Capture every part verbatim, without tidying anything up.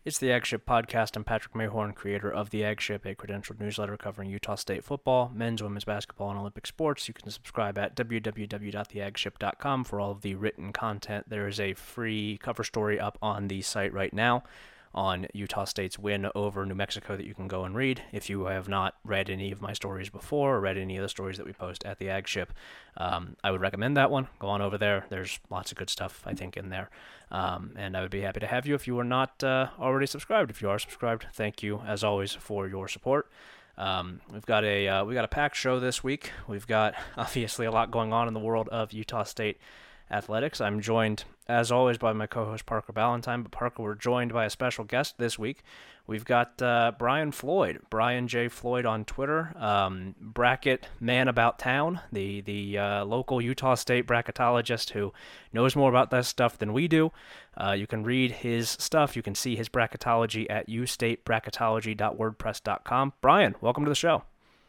It's the Ag Ship Podcast. I'm Patrick Mayhorn, creator of the Ag Ship, a credentialed newsletter covering Utah State football, men's, women's basketball, and Olympic sports. You can subscribe at w w w dot the ag ship dot com for all of the written content. There is a free cover story up on the site right now on Utah State's win over New Mexico that you can go and read. If you have not read any of my stories before or read any of the stories that we post at the Ag Ship, um, I would recommend that one. Go on over there. There's lots of good stuff, I think, in there. Um, and I would be happy to have you if you are not uh, already subscribed. If you are subscribed, thank you, as always, for your support. Um, we've got a uh, we got a packed show this week. We've got, obviously, a lot going on in the world of Utah State athletics. I'm joined, as always, by my co-host Parker Ballantyne, but Parker, we're joined by a special guest this week. We've got uh, Brian Floyd, Brian J. Floyd on Twitter, um, bracket man about town, the the uh, local Utah State bracketologist who knows more about that stuff than we do. Uh, you can read his stuff. You can see his bracketology at u state bracketology dot wordpress dot com. Brian, welcome to the show.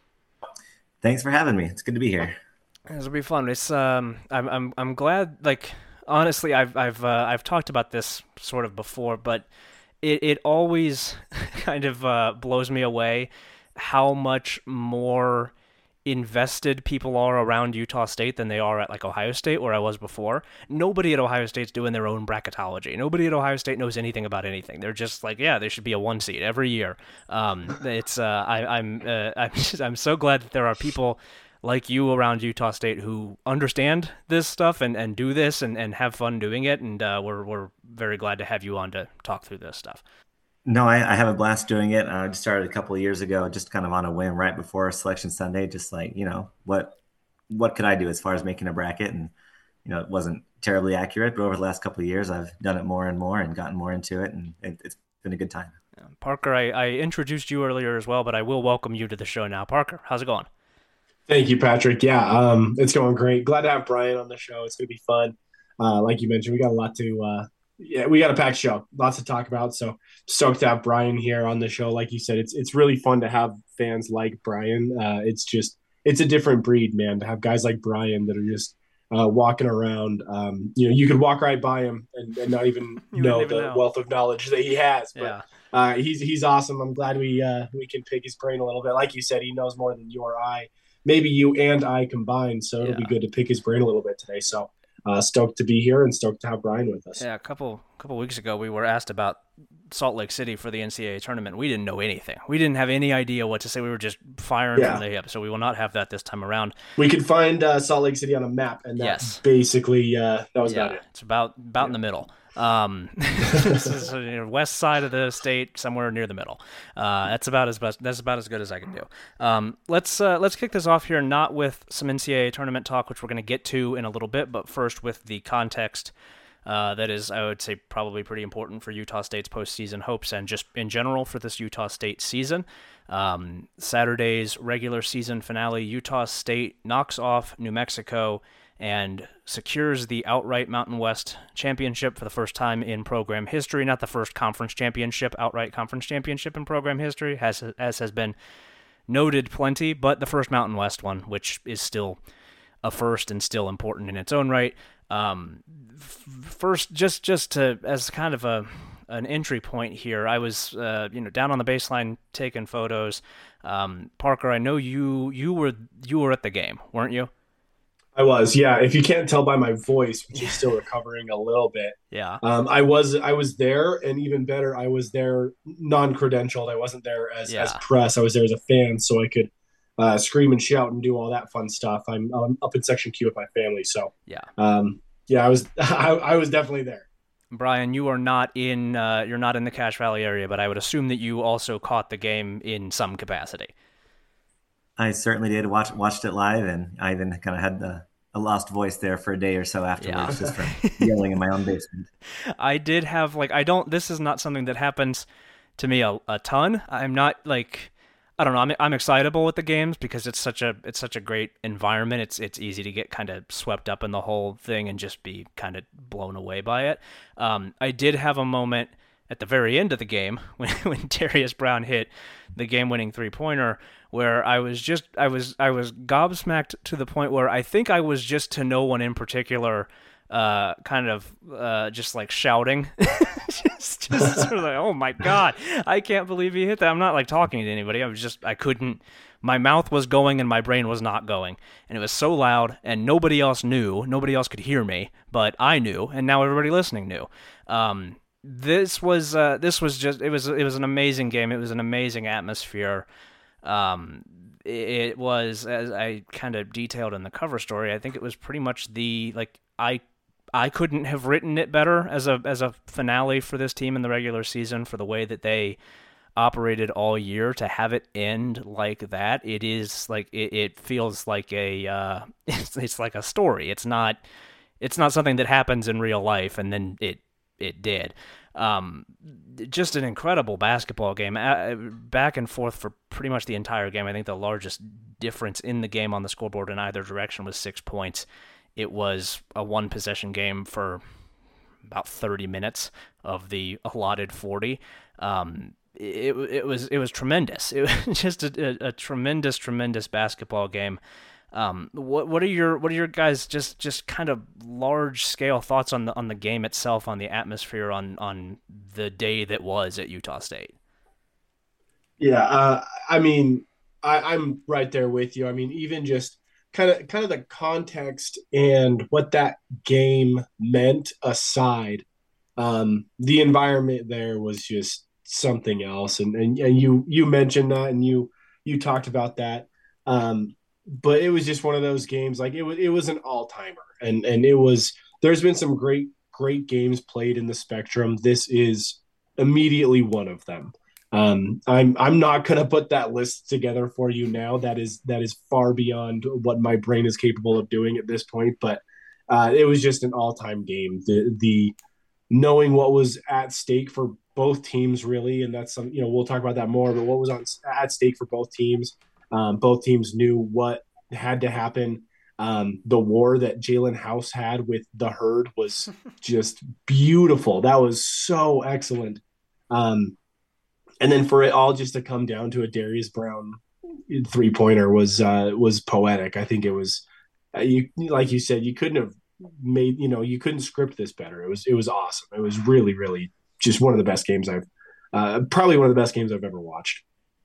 Thanks for having me. It's good to be here. This will be fun. It's um, I'm I'm I'm glad. Like, honestly, I've I've uh, I've talked about this sort of before, but it it always kind of uh, blows me away how much more invested people are around Utah State than they are at like Ohio State, where I was before. Nobody at Ohio State's doing their own bracketology. Nobody at Ohio State knows anything about anything. They're just like, yeah, there should be a one seed every year. Um, it's uh, I, I'm uh, I'm just, I'm so glad that there are people like you around Utah State who understand this stuff and, and do this and, and have fun doing it. And uh, we're we're very glad to have you on to talk through this stuff. No, I, I have a blast doing it. I just started a couple of years ago, just kind of on a whim right before Selection Sunday, just like, you know, what what could I do as far as making a bracket? And, you know, it wasn't terribly accurate, but over the last couple of years, I've done it more and more and gotten more into it. And it, it's been a good time. Parker, I, I introduced you earlier as well, but I will welcome you to the show now. Parker, how's it going? Thank you, Patrick. Yeah, um, it's going great. Glad to have Brian on the show. It's going to be fun. Uh, like you mentioned, we got a lot to uh, – yeah, we got a packed show, lots to talk about. So stoked to have Brian here on the show. Like you said, it's it's really fun to have fans like Brian. Uh, it's just – it's a different breed, man, to have guys like Brian that are just uh, walking around. Um, you know, you could walk right by him and, and not even know even the know. wealth of knowledge that he has. But Yeah. uh, he's he's awesome. I'm glad we uh, we can pick his brain a little bit. Like you said, he knows more than you or I. Maybe you and I combined, so it'll Yeah. be good to pick his brain a little bit today. So uh, stoked to be here and stoked to have Brian with us. Yeah, a couple couple weeks ago, we were asked about Salt Lake City for the N C double A tournament. We didn't know anything. We didn't have any idea what to say. We were just firing Yeah. from the hip, so we will not have that this time around. We could find uh, Salt Lake City on a map, and that's Yes. basically uh, that was Yeah, about it. it's about about in the middle. Um, this is, you know, west side of the state, somewhere near the middle. Uh, that's about as best. That's about as good as I can do. Um, let's uh, let's kick this off here, not with some N C double A tournament talk, which we're going to get to in a little bit, but first with the context uh, that is, I would say, probably pretty important for Utah State's postseason hopes and just in general for this Utah State season. Um, Saturday's regular season finale, Utah State knocks off New Mexico and secures the outright Mountain West championship for the first time in program history. Not the first conference championship, outright conference championship in program history, as, as has been noted plenty, but the first Mountain West one, which is still a first and still important in its own right. Um, f- first, just just to as kind of a an entry point here, I was uh, you know down on the baseline taking photos. Um, Parker, I know you you were you were at the game, weren't you? I was, yeah. If you can't tell by my voice, which is still recovering a little bit, Yeah. um, I was I was there, and even better, I was there non-credentialed. I wasn't there as Yeah. as press. I was there as a fan, so I could uh, scream and shout and do all that fun stuff. I'm, I'm up in Section Q with my family, so Yeah. um, yeah, I was I, I was definitely there. Brian, you are not in uh, you're not in the Cache Valley area, but I would assume that you also caught the game in some capacity. I certainly did watch watched it live, and I even kind of had the a lost voice there for a day or so afterwards, Yeah. just from yelling in my own basement. I did have like I don't. This is not something that happens to me a, a ton. I'm not like I don't know. I'm I'm excitable with the games because it's such a it's such a great environment. It's it's easy to get kind of swept up in the whole thing and just be kind of blown away by it. Um, I did have a moment at the very end of the game when when Darius Brown hit the game-winning three-pointer, where I was just I was I was gobsmacked to the point where I think I was just to no one in particular uh, kind of uh, just like shouting, just, just sort of like, oh my God, I can't believe he hit that. I'm not like talking to anybody. I was just, I couldn't, my mouth was going and my brain was not going. And it was so loud and nobody else knew, nobody else could hear me, but I knew, and now everybody listening knew. Um, this was, uh, this was just, it was, it was an amazing game. It was an amazing atmosphere. Um, it was, as I kind of detailed in the cover story, I think it was pretty much the, like, I I couldn't have written it better as a as a finale for this team in the regular season, for the way that they operated all year. To have it end like that, it is like it, it feels like a uh, it's, it's like a story. It's not it's not something that happens in real life, and then it it did. Um, just an incredible basketball game, uh, back and forth for pretty much the entire game. I think the largest difference in the game on the scoreboard in either direction was six points. It was a one-possession game for about thirty minutes of the allotted forty. Um, it it was it was tremendous. It was just a, a, a tremendous, tremendous basketball game. Um, what what are your what are your guys just, just kind of large-scale thoughts on the on the game itself, on the atmosphere, on on the day that was at Utah State? Yeah, uh, I mean, I, I'm right there with you. I mean, even just kind of kind of the context and what that game meant aside, um, the environment there was just something else. And, and and you you mentioned that, and you you talked about that. Um, but it was just one of those games. Like, it was it was an all timer, and and it was. There's been some great great games played in the Spectrum. This is immediately one of them. Um, I'm I'm not gonna put that list together for you now. That is that is far beyond what my brain is capable of doing at this point. But uh, it was just an all time game. The the knowing what was at stake for both teams, really, and that's some, you know, we'll talk about that more. But what was on at stake for both teams? Um, both teams knew what had to happen. Um, the war that Jalen House had with the Herd was just beautiful. That was so excellent. Um, And then for it all just to come down to a Darius Brown three pointer was uh, was poetic. I think it was, uh, you like you said, you couldn't have made, you know, you couldn't script this better. It was it was awesome. It was really really just one of the best games I've uh, probably one of the best games I've ever watched.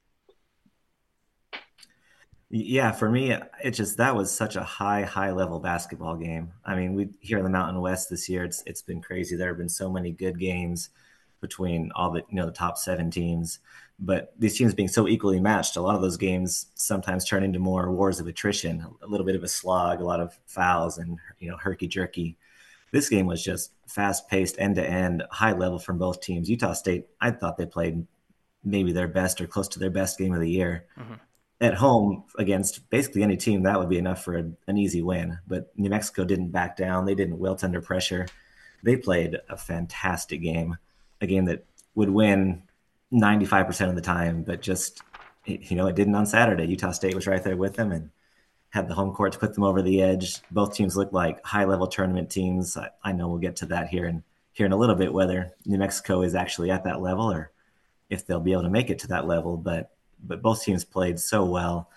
Yeah, for me, it just that was such a high, high level basketball game. I mean, we here in the Mountain West this year, it's it's been crazy. There have been so many good games between all the you know the top seven teams, but these teams being so equally matched, a lot of those games sometimes turn into more wars of attrition, a little bit of a slog, a lot of fouls, and you know herky jerky. This game was just fast paced, end to end, high level from both teams. Utah State, I thought they played maybe their best or close to their best game of the year. Mm-hmm. At home against basically any team, that would be enough for a, an easy win. But New Mexico didn't back down. They didn't wilt under pressure. They played a fantastic game. A game that would win ninety-five percent of the time, but just, you know, it didn't on Saturday. Utah State was right there with them and had the home court to put them over the edge. Both teams looked like high-level tournament teams. I, I know we'll get to that here in, here in a little bit, whether New Mexico is actually at that level or if they'll be able to make it to that level. But but both teams played so well.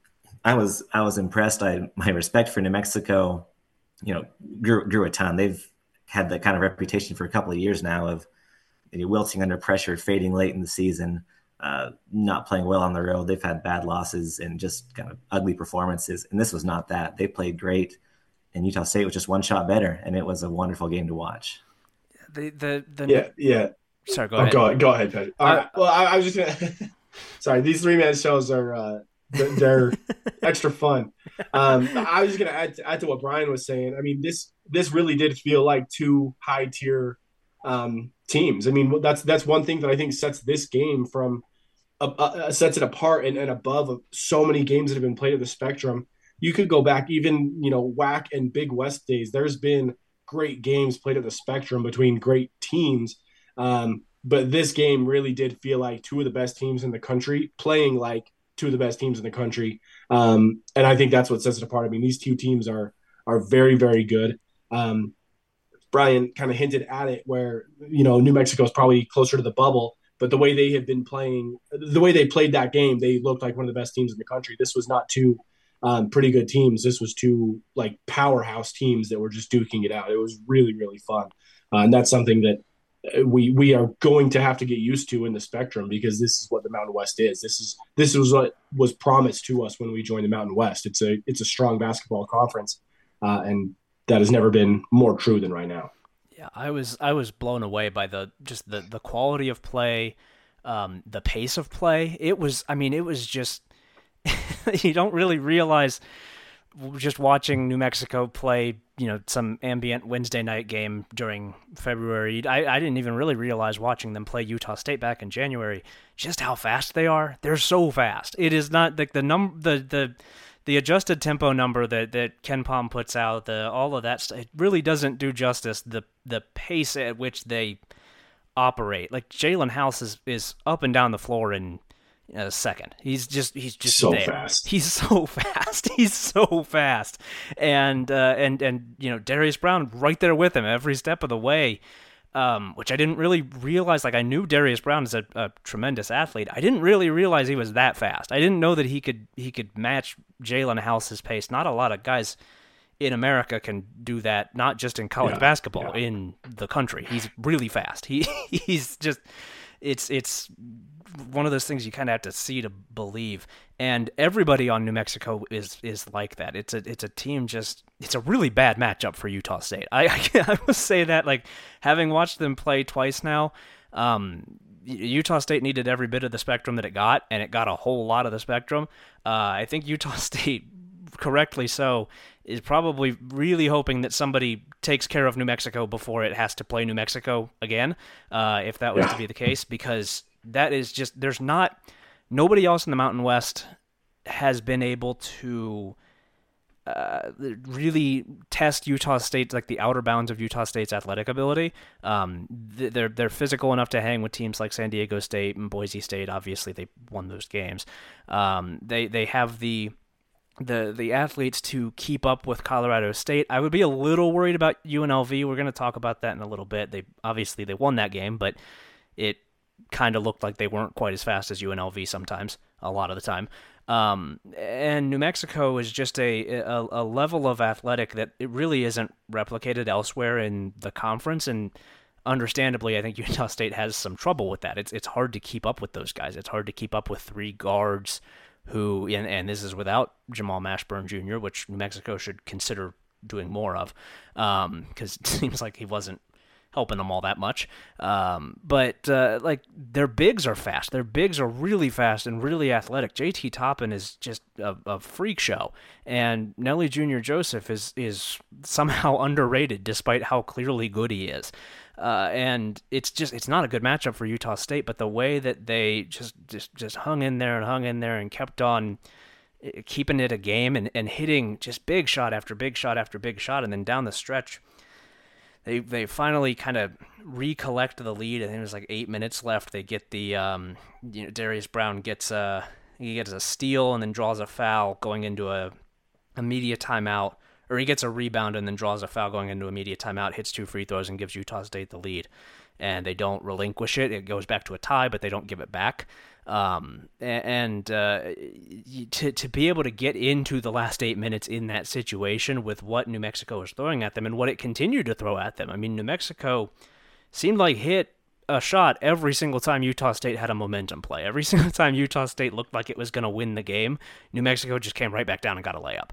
I was I was impressed. I my respect for New Mexico, you know, grew grew a ton. They've had the kind of reputation for a couple of years now of wilting under pressure, fading late in the season, uh, not playing well on the road. They've had bad losses and just kind of ugly performances. And this was not that. They played great, and Utah State was just one shot better, and it was a wonderful game to watch. The the, the yeah yeah. Sorry, go oh, ahead. Go, go ahead, Patrick. All uh, right. Well, I, I was just gonna. Sorry, these three man shows are uh, they're extra fun. Um, I was just gonna add to, add to what Brian was saying. I mean, this this really did feel like two high tier um, teams. I mean, that's that's one thing that I think sets this game from uh, uh, sets it apart and, and above so many games that have been played at the Spectrum. You could go back even, you know, W A C and Big West days. There's been great games played at the Spectrum between great teams. Um, but this game really did feel like two of the best teams in the country playing like two of the best teams in the country. Um, and I think that's what sets it apart. I mean, these two teams are are very, very good. Um, Brian kind of hinted at it where, you know, New Mexico is probably closer to the bubble, but the way they have been playing, the way they played that game, they looked like one of the best teams in the country. This was not two um, pretty good teams. This was two like powerhouse teams that were just duking it out. It was really, really fun. Uh, and that's something that we we are going to have to get used to in the Spectrum, because this is what the Mountain West is. This is this was what was promised to us when we joined the Mountain West. It's a it's a strong basketball conference, uh, and that has never been more true than right now. Yeah, I was I was blown away by the just the the quality of play, um, the pace of play. It was I mean it was just you don't really realize just watching New Mexico play, you know, some ambient Wednesday night game during February. I, I didn't even really realize watching them play Utah State back in January just how fast they are. They're so fast. It is not like the num the the the adjusted tempo number that that KenPom puts out. The all of that stuff, it really doesn't do justice the the pace at which they operate. Like Jalen House is is up and down the floor in a second. He's just he's just so there. fast. He's so fast. He's so fast. And uh, and and you know, Darius Brown right there with him every step of the way. Um, which I didn't really realize. Like I knew Darius Brown is a, a tremendous athlete. I didn't really realize he was that fast. I didn't know that he could he could match Jalen House's pace. Not a lot of guys in America can do that. Not just in college yeah, basketball, yeah. in the country. He's really fast. He he's just it's it's. one of those things you kind of have to see to believe, and everybody on New Mexico is is like that. It's a it's a team just it's a really bad matchup for Utah State. I I, I must say that, like, having watched them play twice now, um, Utah State needed every bit of the Spectrum that it got, and it got a whole lot of the Spectrum. Uh, I think Utah State, correctly so, is probably really hoping that somebody takes care of New Mexico before it has to play New Mexico again, uh, if that was Yeah. to be the case, because that is just, there's not, nobody else in the Mountain West has been able to uh, really test Utah State, like the outer bounds of Utah State's athletic ability. Um, they're they're physical enough to hang with teams like San Diego State and Boise State. Obviously, they won those games. Um, they they have the the the athletes to keep up with Colorado State. I would be a little worried about U N L V. We're going to talk about that in a little bit. They obviously they won that game, but it kind of looked like they weren't quite as fast as U N L V sometimes, a lot of the time. Um, and New Mexico is just a, a a level of athletic that it really isn't replicated elsewhere in the conference, and understandably, I think Utah State has some trouble with that. It's it's hard to keep up with those guys. It's hard to keep up with three guards who, and, and this is without Jamal Mashburn Junior, which New Mexico should consider doing more of, because um, it seems like he wasn't helping them all that much. Um, but, uh, like, their bigs are fast. Their bigs are really fast and really athletic. J T Toppin is just a, a freak show. And Nelly Junior Joseph is is somehow underrated despite how clearly good he is. Uh, and it's just, it's not a good matchup for Utah State, but the way that they just, just, just hung in there and hung in there and kept on keeping it a game and, and hitting just big shot after big shot after big shot. And then down the stretch, They they finally kind of recollect the lead. I think there's like eight minutes left. They get the um, you know, Darius Brown gets a he gets a steal and then draws a foul going into a a media timeout, or he gets a rebound and then draws a foul going into a media timeout, hits two free throws and gives Utah State the lead. And they don't relinquish it. It goes back to a tie, but they don't give it back. Um, and uh, to to be able to get into the last eight minutes in that situation with what New Mexico was throwing at them and what it continued to throw at them. I mean, New Mexico seemed like hit a shot every single time Utah State had a momentum play. Every single time Utah State looked like it was going to win the game, New Mexico just came right back down and got a layup.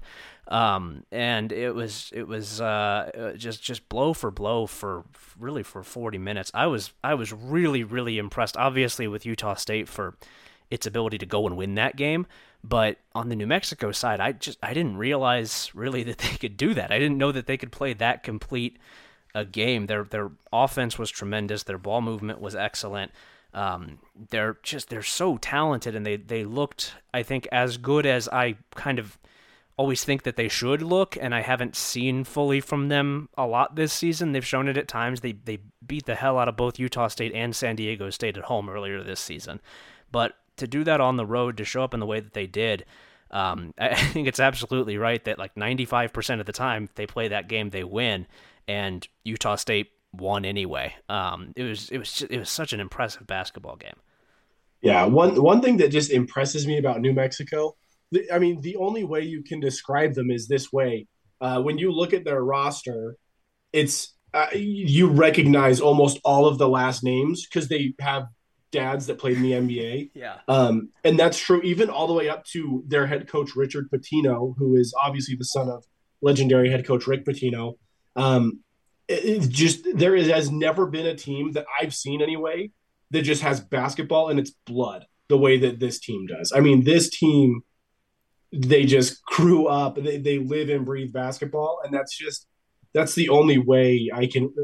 Um, and it was it was uh, just just blow for blow for really for forty minutes. I was I was really really impressed, obviously, with Utah State for its ability to go and win that game. But on the New Mexico side, I just I didn't realize really that they could do that. I didn't know that they could play that complete a game. Their their offense was tremendous. Their ball movement was excellent. Um, they're just they're so talented, and they they looked, I think, as good as I kind of always think that they should look, and I haven't seen fully from them a lot this season. They've shown it at times. They they beat the hell out of both Utah State and San Diego State at home earlier this season. But to do that on the road, to show up in the way that they did, um, I think it's absolutely right that like ninety-five percent of the time they play that game, they win, and Utah State won anyway. Um, it was it was just, it was such an impressive basketball game. Yeah, one one thing that just impresses me about New Mexico I mean, the only way you can describe them is this way. Uh, when you look at their roster, it's uh, you recognize almost all of the last names because they have dads that played in the N B A. Yeah. Um, and that's true even all the way up to their head coach, Richard Pitino, who is obviously the son of legendary head coach Rick Pitino. Um, it, it just there is, has never been a team that I've seen anyway that just has basketball in its blood the way that this team does. I mean, this team, they just grew up, they, they live and breathe basketball, and that's just that's the only way I can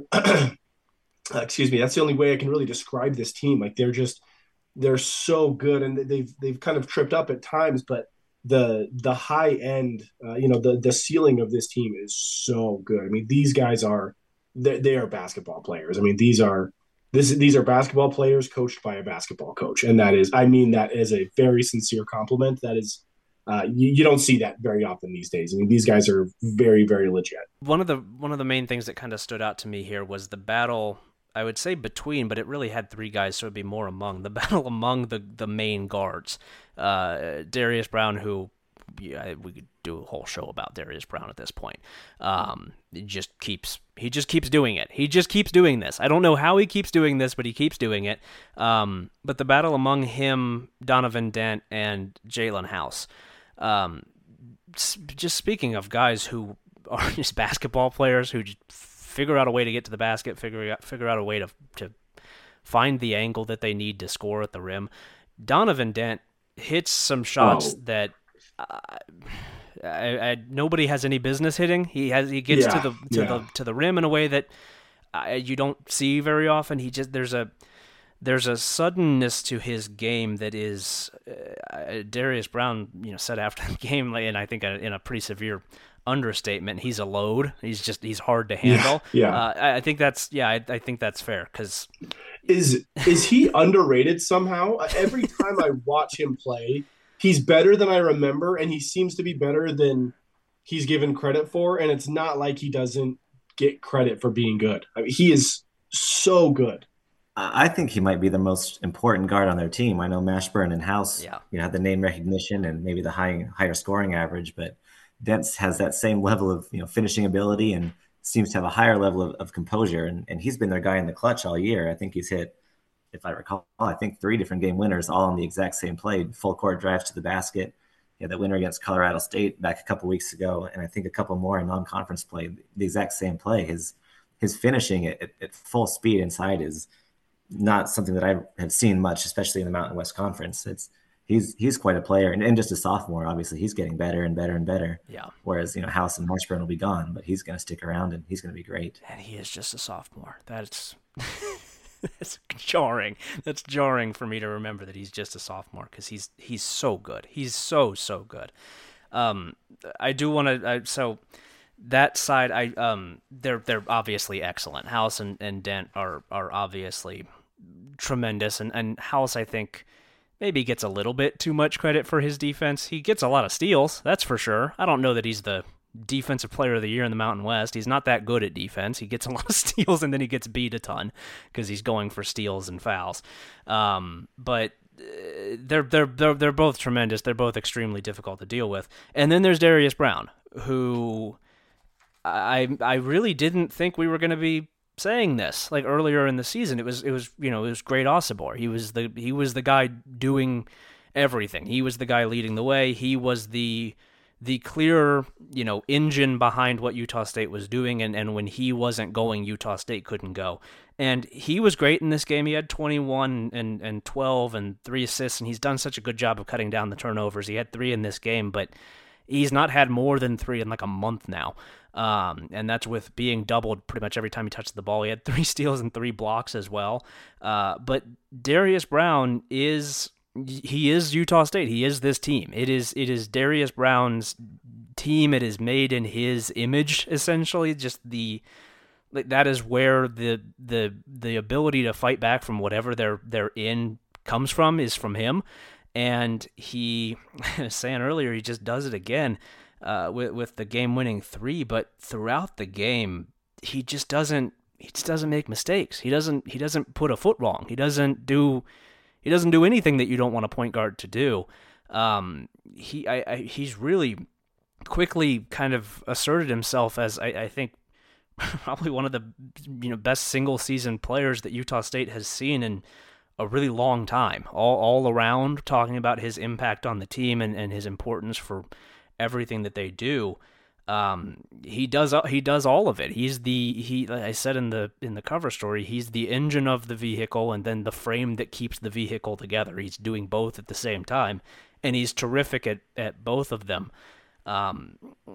excuse me, that's the only way I can really describe this team. Like they're just they're so good, and they've they've kind of tripped up at times, but the the high end, uh, you know, the the ceiling of this team is so good. I mean, these guys are they, they are basketball players. I mean, these are this these are basketball players coached by a basketball coach, and that is, I mean, that is a very sincere compliment. That is. Uh, you, you don't see that very often these days. I mean, these guys are very, very legit. One of the one of the main things that kind of stood out to me here was the battle, I would say between, but it really had three guys, so it'd be more among, the battle among the, the main guards. Uh, Darius Brown, who, yeah, we could do a whole show about Darius Brown at this point. Um, he just keeps he just keeps doing it. He just keeps doing this. I don't know how he keeps doing this, but he keeps doing it. Um, but the battle among him, Donovan Dent, and Jalen House. Um, just speaking of guys who are just basketball players who just figure out a way to get to the basket, figure out figure out a way to to find the angle that they need to score at the rim. Donovan Dent hits some shots oh. that uh, I, I, nobody has any business hitting. He has he gets yeah. to the to yeah. the to the rim in a way that uh, you don't see very often. He just there's a There's a suddenness to his game that is uh, Darius Brown, you know, said after the game, and I think in a pretty severe understatement, he's a load. He's just he's hard to handle. Yeah, yeah. Uh, I think that's yeah, I, I think that's fair because is is he underrated somehow? Every time I watch him play, he's better than I remember, and he seems to be better than he's given credit for. And it's not like he doesn't get credit for being good. I mean, he is so good. I think he might be the most important guard on their team. I know Mashburn and House, yeah. you know, have the name recognition and maybe the high, higher scoring average, but Dent has that same level of, you know, finishing ability and seems to have a higher level of, of composure. And, and he's been their guy in the clutch all year. I think he's hit, if I recall, I think three different game winners, all on the exact same play, full court drives to the basket. Yeah, that winner against Colorado State back a couple weeks ago, and I think a couple more in non-conference play, the exact same play. His his finishing at, at, at full speed inside is not something that I have seen much, especially in the Mountain West Conference. It's he's he's quite a player, and, and just a sophomore. Obviously, he's getting better and better and better. Yeah. Whereas you know House and Marshburn will be gone, but he's going to stick around and he's going to be great. And he is just a sophomore. That's that's jarring. That's jarring for me to remember that he's just a sophomore because he's he's so good. He's so so good. Um, I do want to. So. That side, I um, they're they're obviously excellent. House and, and Dent are are obviously tremendous, and, and House, I think, maybe gets a little bit too much credit for his defense. He gets a lot of steals, that's for sure. I don't know that he's the defensive player of the year in the Mountain West. He's not that good at defense. He gets a lot of steals, and then he gets beat a ton because he's going for steals and fouls. Um, but they're they're they're they're both tremendous. They're both extremely difficult to deal with. And then there's Darius Brown, who I I really didn't think we were going to be saying this like earlier in the season. It was it was you know it was great Osobor. He was the he was the guy doing everything. He was the guy leading the way. He was the the clear you know engine behind what Utah State was doing. And, and when he wasn't going, Utah State couldn't go. And he was great in this game. He had twenty-one and, and twelve and three assists, and he's done such a good job of cutting down the turnovers. He had three in this game, but he's not had more than three in like a month now. Um, and that's with being doubled pretty much every time he touched the ball. He had three steals and three blocks as well. Uh, but Darius Brown is, he is Utah State. He is this team. It is, it is Darius Brown's team. It is made in his image, essentially. Just the, like, that is where the, the, the ability to fight back from whatever they're, they're in comes from, is from him. And he, I was saying earlier, he just does it again. Uh, with with the game-winning three, but throughout the game, he just doesn't he just doesn't make mistakes. He doesn't he doesn't put a foot wrong. He doesn't do he doesn't do anything that you don't want a point guard to do. Um, he I, I he's really quickly kind of asserted himself as I, I think probably one of the you know best single season players that Utah State has seen in a really long time. All all around, talking about his impact on the team and, and his importance for everything that they do. Um, he does he does all of it. He's the he like I said in the in the cover story, he's the engine of the vehicle and then the frame that keeps the vehicle together. He's doing both at the same time, and he's terrific at, at both of them. Um,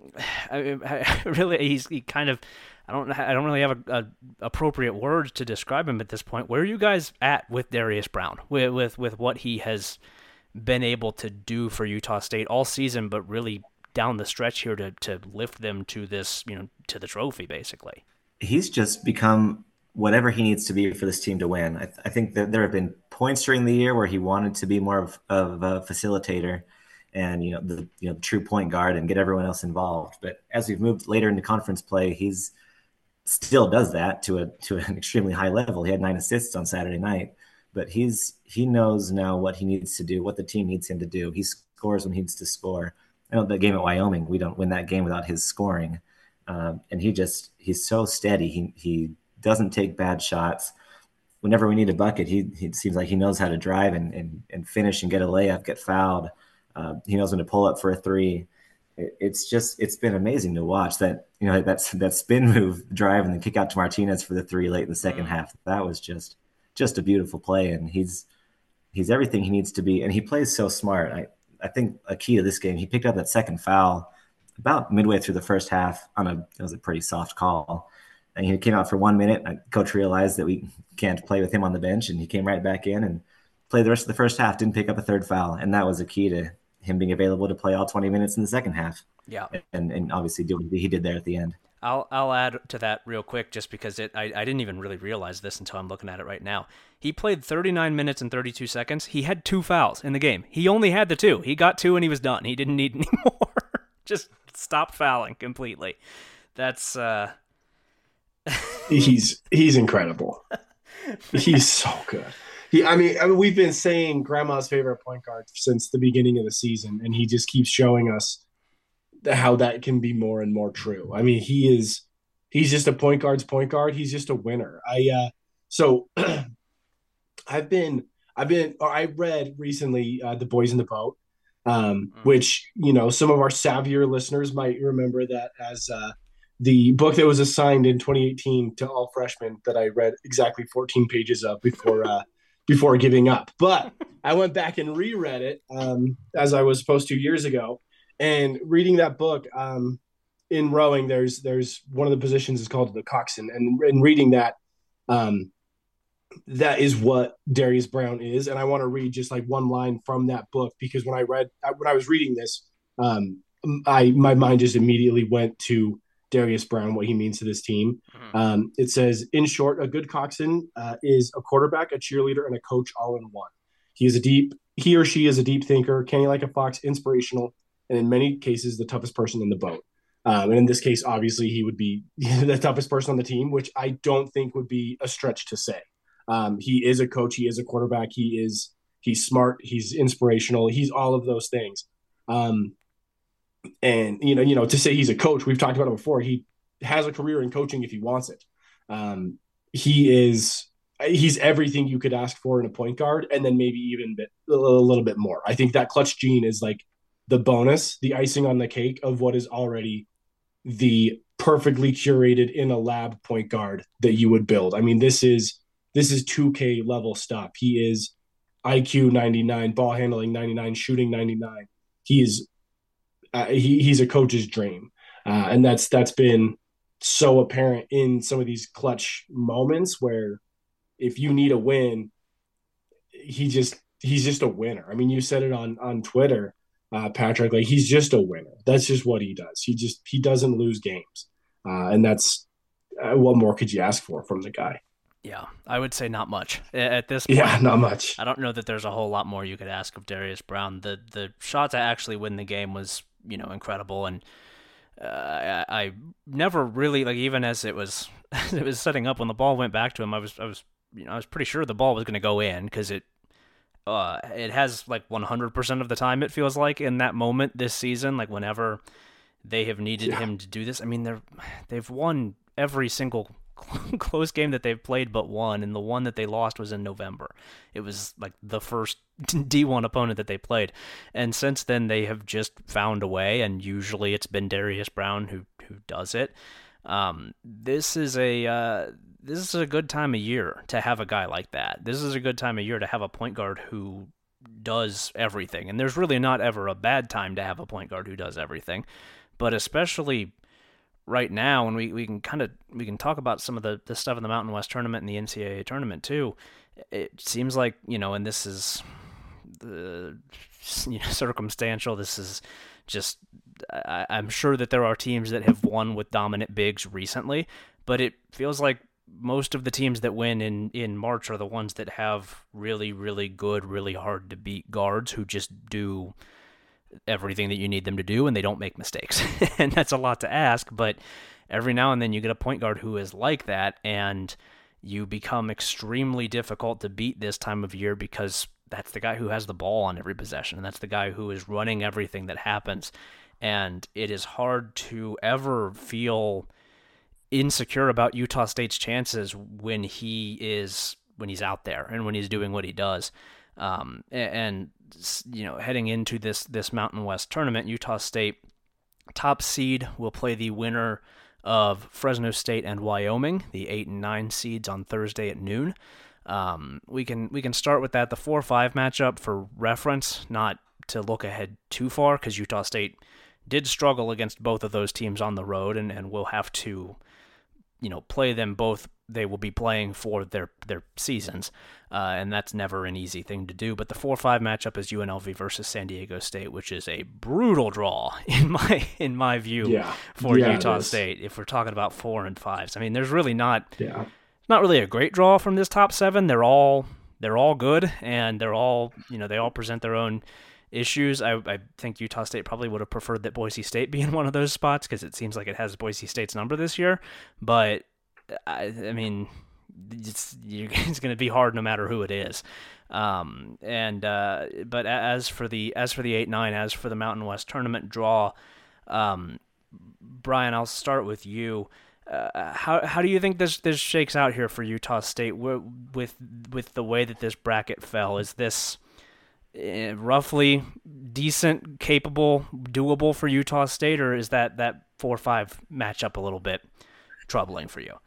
I, I really he's he kind of I don't I don't really have a, a appropriate words to describe him at this point. Where are you guys at with Darius Brown, with with with what he has been able to do for Utah State all season, but really down the stretch here to to lift them to this, you know, to the trophy, basically? He's just become whatever he needs to be for this team to win. I, th- I think that there have been points during the year where he wanted to be more of, of a facilitator and, you know, the you know true point guard and get everyone else involved. But as we've moved later into conference play, he's still does that to a to an extremely high level. He had nine assists on Saturday night, but he's he knows now what he needs to do, what the team needs him to do. He scores when he needs to score. I know the game at Wyoming, we don't win that game without his scoring. Um, and he just, he's so steady. He he doesn't take bad shots. Whenever we need a bucket, he, he seems like he knows how to drive and, and, and finish and get a layup, get fouled. Uh, he knows when to pull up for a three. It, it's just, it's been amazing to watch that, you know, that's that spin move drive and then kick out to Martinez for the three late in the second half. That was just, just a beautiful play. And he's, he's everything he needs to be. And he plays so smart. I, I think a key to this game, he picked up that second foul about midway through the first half on a, it was a pretty soft call. And he came out for one minute. Coach realized that we can't play with him on the bench, and he came right back in and played the rest of the first half, didn't pick up a third foul. And that was a key to him being available to play all twenty minutes in the second half. Yeah. And and obviously do what he did there at the end. I'll I'll add to that real quick just because it I, I didn't even really realize this until I'm looking at it right now. He played thirty-nine minutes and thirty-two seconds. He had two fouls in the game. He only had the two. He got two and he was done. He didn't need any more. Just stop fouling completely. That's uh he's he's incredible. He's so good. He, I mean, I mean, we've been saying grandma's favorite point guard since the beginning of the season, and he just keeps showing us how that can be more and more true. I mean, he is, he's just a point guard's point guard. He's just a winner. I, uh, so I've been, I've been, or I read recently, uh, The Boys in the Boat, um, mm. which, you know, some of our savvier listeners might remember that as, uh, the book that was assigned in twenty eighteen to all freshmen that I read exactly fourteen pages of before, uh, before giving up. But I went back and reread it, um, as I was supposed to years ago. And reading that book, um, in rowing, there's there's one of the positions is called the coxswain, and in reading that, um, that is what Darius Brown is. And I want to read just like one line from that book because when I read when I was reading this, um, I my mind just immediately went to Darius Brown, what he means to this team. Mm-hmm. Um, it says, in short, a good coxswain uh, is a quarterback, a cheerleader, and a coach all in one. He is a deep he or she is a deep thinker, canny like a fox, inspirational, and in many cases, the toughest person in the boat. Um, and in this case, obviously, he would be the toughest person on the team, which I don't think would be a stretch to say. Um, he is a coach. He is a quarterback. He is he's smart. He's inspirational. He's all of those things. Um, and, you know, you know, to say he's a coach, we've talked about it before. He has a career in coaching if he wants it. Um, he is he's everything you could ask for in a point guard, and then maybe even bit, a little bit more. I think that clutch gene is like the bonus, the icing on the cake of what is already the perfectly curated in a lab point guard that you would build. I mean, this is this is two K level stuff. He is I Q ninety-nine, ball handling ninety-nine, shooting ninety-nine. He is uh, he he's a coach's dream, uh, and that's that's been so apparent in some of these clutch moments where if you need a win, he just he's just a winner. I mean, you said it on on Twitter. Uh, Patrick, like he's just a winner. That's just what he does. He just he doesn't lose games, uh, and that's uh, what more could you ask for from the guy? Yeah, I would say not much at this point. Yeah, not much. I don't know that there's a whole lot more you could ask of Darius Brown. The the shot to actually win the game was you know incredible, and uh, I, I never really like even as it was it was setting up when the ball went back to him. I was I was you know I was pretty sure the ball was going to go in because it. uh, it has like one hundred percent of the time, it feels like, in that moment this season, like whenever they have needed yeah. him to do this. I mean, they're, they've won every single close game that they've played but one, and the one that they lost was in November. It was like the first D one opponent that they played, and since then they have just found a way, and usually it's been Darius Brown who who does it. Um, this is a uh, this is a good time of year to have a guy like that. This is a good time of year to have a point guard who does everything, and there's really not ever a bad time to have a point guard who does everything, but especially right now, and we, we can kind of we can talk about some of the, the stuff in the Mountain West tournament and the N C double A tournament too. It seems like, you know, and this is the you know, circumstantial. This is just I, I'm sure that there are teams that have won with dominant bigs recently, but it feels like most of the teams that win in, in March are the ones that have really, really good, really hard to beat guards who just do everything that you need them to do, and they don't make mistakes. And that's a lot to ask, but every now and then you get a point guard who is like that, and you become extremely difficult to beat this time of year because that's the guy who has the ball on every possession, and that's the guy who is running everything that happens. And it is hard to ever feel insecure about Utah State's chances when he is when he's out there and when he's doing what he does. Um, and you know, heading into this this Mountain West tournament, Utah State top seed will play the winner of Fresno State and Wyoming, the eight and nine seeds, on Thursday at noon. Um, we can we can start with that. The four five matchup for reference, not to look ahead too far, because Utah State did struggle against both of those teams on the road, and, and will have to, you know, play them both. They will be playing for their their seasons, uh, and that's never an easy thing to do. But the four five matchup is U N L V versus San Diego State, which is a brutal draw in my in my view yeah. for yeah, Utah State. If we're talking about four and fives, I mean, there's really not yeah. not really a great draw from this top seven. They're all they're all good, and they're all you know they all present their own issues. I, I think Utah State probably would have preferred that Boise State be in one of those spots, because it seems like it has Boise State's number this year. But I, I mean, it's it's going to be hard no matter who it is. Um, and uh, but as for the as for the eight nine, as for the Mountain West tournament draw, um, Brian, I'll start with you. Uh, how how do you think this this shakes out here for Utah State with with the way that this bracket fell? Is this uh, roughly decent, capable, doable for Utah State, or is that that four five matchup a little bit troubling for you?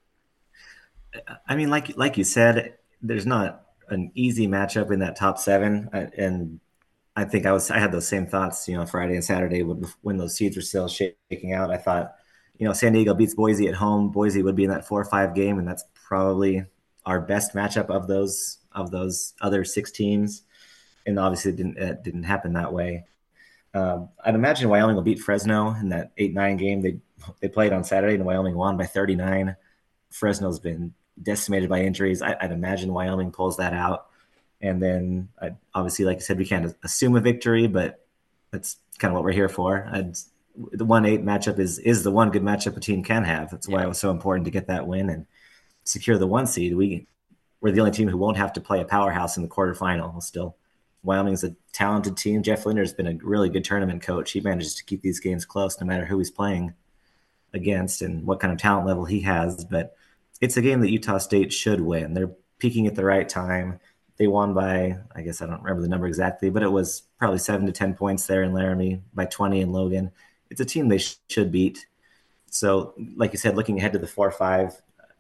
I mean, like like you said, there's not an easy matchup in that top seven, and I think I was I had those same thoughts, you know, Friday and Saturday when, when those seeds were still shaking out. I thought, you know, San Diego beats Boise at home. Boise would be in that four or five game, and that's probably our best matchup of those of those other six teams. And obviously, it didn't it didn't happen that way. Um, I'd imagine Wyoming will beat Fresno in that eight nine game. They they played on Saturday, and Wyoming won by thirty-nine. Fresno's been decimated by injuries. I, I'd imagine Wyoming pulls that out. And then, I, obviously, like I said, we can't assume a victory, but that's kind of what we're here for. I'd, the one eight matchup is is the one good matchup a team can have. That's why yeah. it was so important to get that win and secure the one seed. We, we're the only team who won't have to play a powerhouse in the quarterfinal. We'll still, Wyoming's a talented team. Jeff Linder's been a really good tournament coach. He manages to keep these games close no matter who he's playing against and what kind of talent level he has. But it's a game that Utah State should win. They're peaking at the right time. They won by, I guess I don't remember the number exactly, but it was probably seven to ten points there in Laramie, by twenty in Logan. It's a team they sh- should beat. So, like you said, looking ahead to the four five,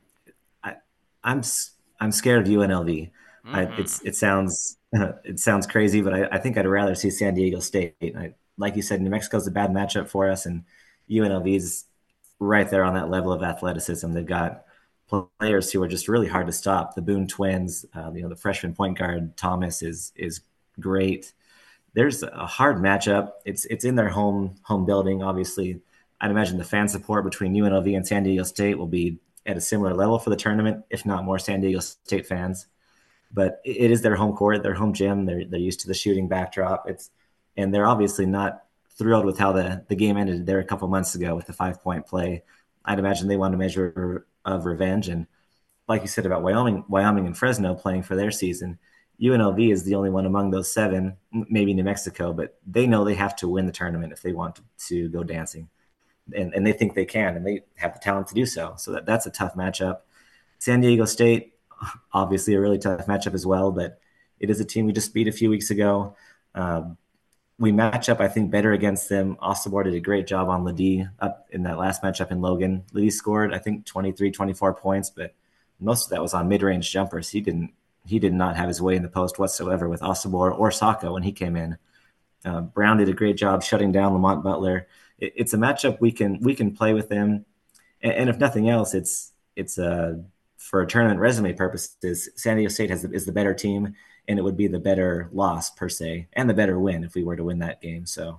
I, I'm I'm scared of U N L V. Mm-hmm. I, it's it sounds it sounds crazy, but I, I think I'd rather see San Diego State. I, like you said, New Mexico's a bad matchup for us, and U N L V's right there on that level of athleticism. They've got players who are just really hard to stop. The Boone twins, uh, you know, the freshman point guard Thomas is is great. There's a hard matchup. It's it's in their home home building. Obviously, I'd imagine the fan support between U N L V and San Diego State will be at a similar level for the tournament, if not more San Diego State fans. But it is their home court, their home gym. They're they're used to the shooting backdrop. It's and they're obviously not thrilled with how the, the game ended there a couple months ago with the five point play. I'd imagine they want a measure of revenge. And like you said about Wyoming, Wyoming and Fresno playing for their season, U N L V is the only one among those seven, maybe New Mexico, but they know they have to win the tournament if they want to go dancing. And, and they think they can, and they have the talent to do so. So that, that's a tough matchup. San Diego State, obviously a really tough matchup as well, but it is a team we just beat a few weeks ago. Um, we match up, I think, better against them. Osobor did a great job on Ledee up in that last matchup in Logan. Ledee scored, I think, twenty-three, twenty-four points, but most of that was on mid-range jumpers. He didn't he did not have his way in the post whatsoever with Osobor or Saka when he came in. Uh, Brown did a great job shutting down Lamont Butler. It, it's a matchup we can we can play with them, and, and if nothing else, it's it's a for a tournament resume purposes, San Diego State has is the better team, and it would be the better loss per se, and the better win if we were to win that game. So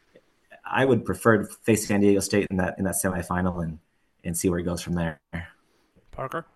I would prefer to face San Diego State in that in that semifinal and and see where it goes from there. Parker?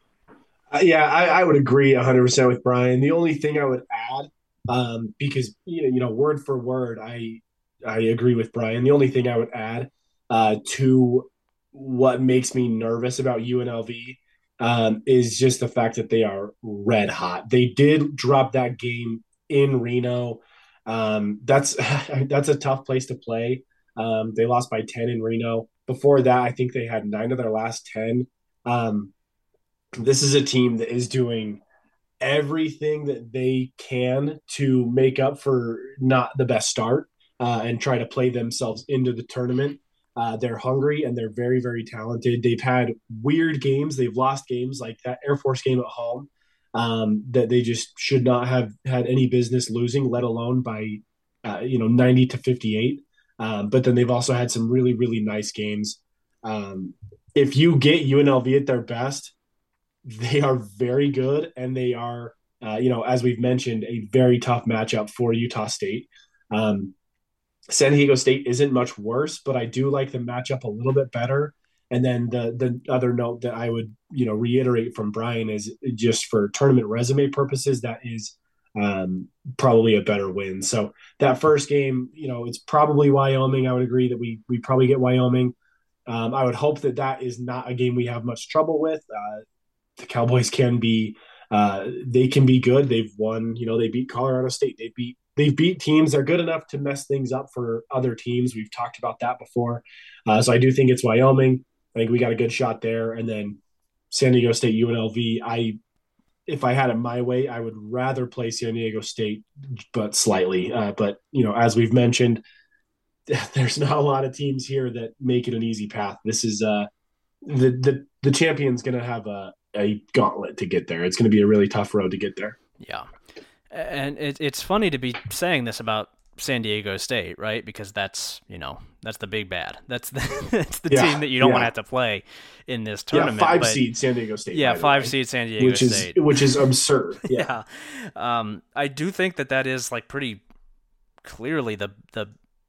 Uh, yeah, I, I would agree one hundred percent with Brian. The only thing I would add, um, because you know, you know, word for word, I I agree with Brian. The only thing I would add uh, to what makes me nervous about U N L V um, is just the fact that they are red hot. They did drop that game in Reno. Um, that's that's a tough place to play. Um, they lost by ten in Reno. Before that, I think they had nine of their last ten. Um, this is a team that is doing everything that they can to make up for not the best start uh, and try to play themselves into the tournament. Uh, they're hungry and they're very, very talented. They've had weird games. They've lost games like that Air Force game at home um, that they just should not have had any business losing, let alone by, uh, you know, ninety to fifty-eight. Um, but then they've also had some really, really nice games. Um, if you get U N L V at their best, they are very good, and they are, uh, you know, as we've mentioned, a very tough matchup for Utah State. Um, San Diego State isn't much worse, but I do like the matchup a little bit better. And then the the other note that I would, you know, reiterate from Brian is just for tournament resume purposes, that is um, probably a better win. So that first game, you know, it's probably Wyoming. I would agree that we we probably get Wyoming. Um, I would hope that that is not a game we have much trouble with. Uh, the Cowboys can be, uh, they can be good. They've won, you know, they beat Colorado State. They beat, they've beat teams. They're good enough to mess things up for other teams. We've talked about that before. Uh, so I do think it's Wyoming. I think we got a good shot there. And then San Diego State, U N L V. I, if I had it my way, I would rather play San Diego State, but slightly. Uh, but, you know, as we've mentioned, there's not a lot of teams here that make it an easy path. This is uh, the, the, the champion's going to have a, a gauntlet to get there. It's going to be a really tough road to get there. Yeah. And it, it's funny to be saying this about San Diego State, right? Because that's, you know, that's the big bad. That's the, that's the yeah, team that you don't yeah. want to have to play in this tournament. Yeah, five but, seed San Diego State. Yeah, five seed San Diego which State. Is, which is absurd. Yeah. yeah. Um, I do think that that is like pretty clearly the, the,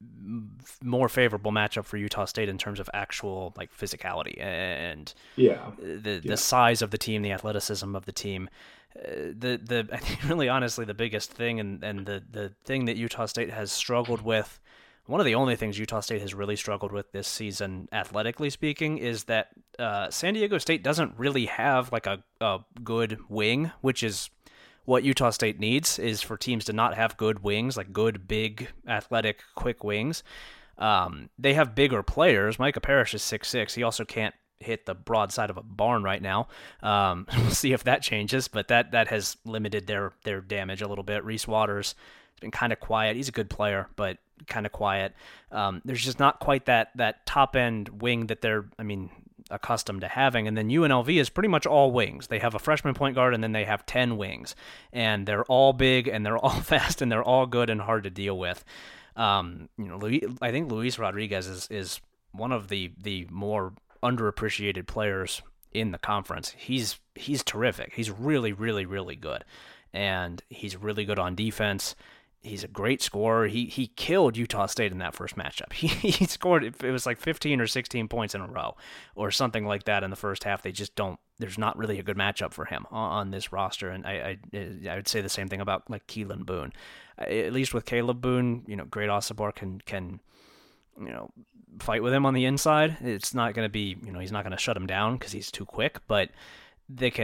more favorable matchup for Utah State in terms of actual like physicality and yeah the yeah. the size of the team, the athleticism of the team. Uh, the the I think really honestly the biggest thing and, and the the thing that Utah State has struggled with, one of the only things Utah State has really struggled with this season, athletically speaking, is that uh, San Diego State doesn't really have like a, a good wing, which is what Utah State needs, is for teams to not have good wings, like good, big, athletic, quick wings. Um, they have bigger players. Micah Parrish is six six. He also can't hit the broad side of a barn right now. Um, we'll see if that changes, but that that has limited their their damage a little bit. Reese Waters has been kind of quiet. He's a good player, but kind of quiet. Um, there's just not quite that that top-end wing that they're, I mean, accustomed to having. And then U N L V is pretty much all wings. They have a freshman point guard and then they have ten wings, and they're all big and they're all fast and they're all good and hard to deal with. Um, you know, Luis, I think Luis Rodriguez is, is one of the, the more underappreciated players in the conference. He's, he's terrific. He's really, really, really good. And he's really good on defense. He's a great scorer. He he killed Utah State in that first matchup. He, he scored, it was like fifteen or sixteen points in a row or something like that in the first half. They just don't, there's not really a good matchup for him on, on this roster. And I, I I would say the same thing about like Keelan Boone. At least with Caleb Boone, you know, Great Osobor can, can, you know, fight with him on the inside. It's not going to be, you know, he's not going to shut him down because he's too quick, but they can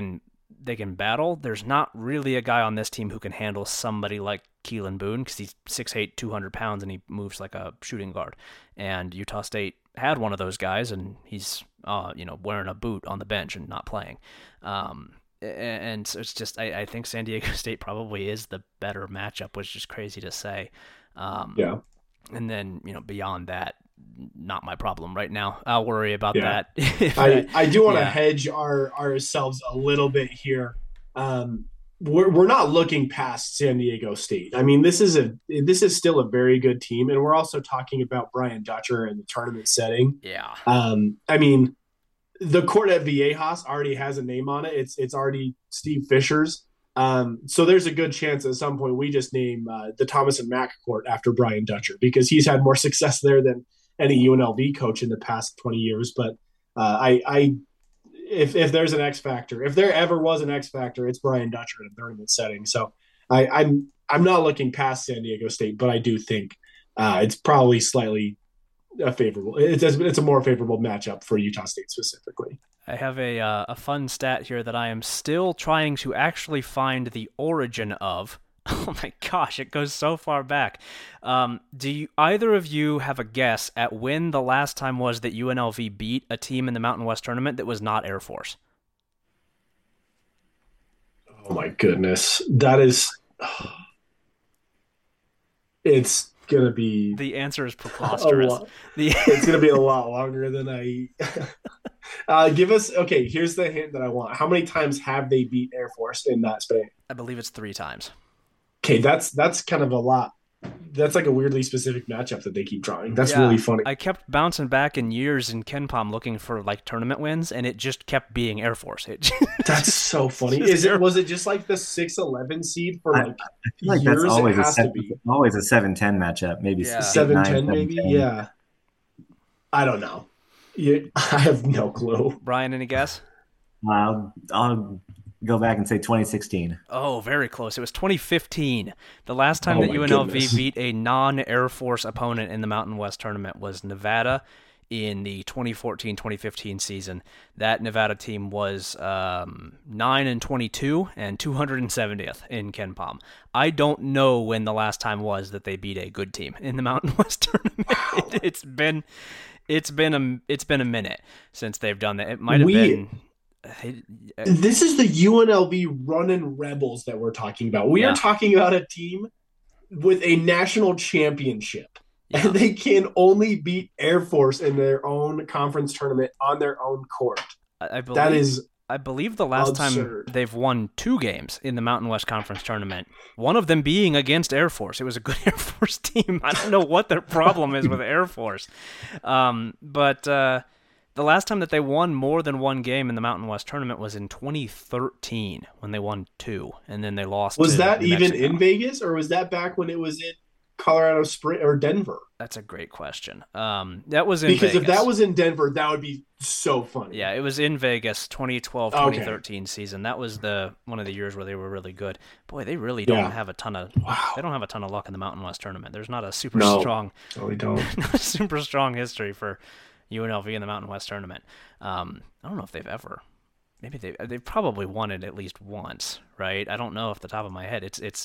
they can battle. There's not really a guy on this team who can handle somebody like Keelan Boone because he's six eight, two hundred pounds, and he moves like a shooting guard. And Utah State had one of those guys, and he's uh, you know wearing a boot on the bench and not playing. Um, and so it's just I, I think San Diego State probably is the better matchup, which is crazy to say. Um, yeah. And then you know beyond that, not my problem right now. I'll worry about yeah. that. I, I do want to yeah. hedge our ourselves a little bit here. Um, we're we're not looking past San Diego State. I mean, this is a this is still a very good team, and we're also talking about Brian Dutcher in the tournament setting. Yeah. Um, I mean, the court at Viejas already has a name on it. It's it's already Steve Fisher's. Um, so there's a good chance at some point we just name uh, the Thomas and Mack court after Brian Dutcher because he's had more success there than any U N L V coach in the past twenty years. But uh, I, I, if if there's an X factor, if there ever was an X factor, it's Brian Dutcher in a tournament setting. So I, I'm I'm not looking past San Diego State, but I do think uh, it's probably slightly a favorable. It's it's a more favorable matchup for Utah State specifically. I have a uh, a fun stat here that I am still trying to actually find the origin of. Oh my gosh, it goes so far back. Um, do you either of you have a guess at when the last time was that U N L V beat a team in the Mountain West tournament that was not Air Force? Oh my goodness, that is. It's gonna be. The answer is preposterous. The... It's gonna be a lot longer than I. uh, give us okay. Here's the hint that I want. How many times have they beat Air Force in that span? I believe it's three times. Okay, that's that's kind of a lot. That's like a weirdly specific matchup that they keep drawing. That's yeah, really funny. I kept bouncing back in years in KenPom looking for like tournament wins, and it just kept being Air Force. It just, that's so funny. Is it was it just like the six eleven seed for like, I, I feel like years? That's always it a has seven, to be always a seven ten matchup. Maybe yeah. seven ten, maybe. ten. Yeah, I don't know. Yeah, I have no clue. Brian, any guess? I'll I'll go back and say twenty sixteen. Oh, very close. It was twenty fifteen. The last time oh that U N L V goodness. beat a non-Air Force opponent in the Mountain West tournament was Nevada in the twenty fourteen twenty fifteen season. That Nevada team was um, nine and twenty-two and two hundred seventieth in KenPom. I don't know when the last time was that they beat a good team in the Mountain West tournament. Wow. It, it's been it's been a it's been a minute since they've done that. It might have we, been. This is the U N L V running Rebels that we're talking about. We yeah. are talking about a team with a national championship. Yeah. And they can only beat Air Force in their own conference tournament on their own court. I, I believe, that is I believe the last absurd. time they've won two games in the Mountain West Conference tournament, one of them being against Air Force. It was a good Air Force team. I don't know what their problem is with Air Force. Um, but uh, the last time that they won more than one game in the Mountain West tournament was in twenty thirteen when they won two, and then they lost. Was to that New even Mexico. in Vegas, or was that back when it was in Colorado Springs or Denver? That's a great question. Um, that was in because Vegas. if that was in Denver, that would be so funny. Yeah, it was in Vegas, twenty twelve twenty thirteen okay. season. That was the one of the years where they were really good. Boy, they really don't yeah. have a ton of wow. they don't have a ton of luck in the Mountain West tournament. There's not a super no, strong no, we don't. not a super strong history for U N L V in the Mountain West tournament. Um, I don't know if they've ever. Maybe they they've probably won it at least once, right? I don't know off the top of my head. It's it's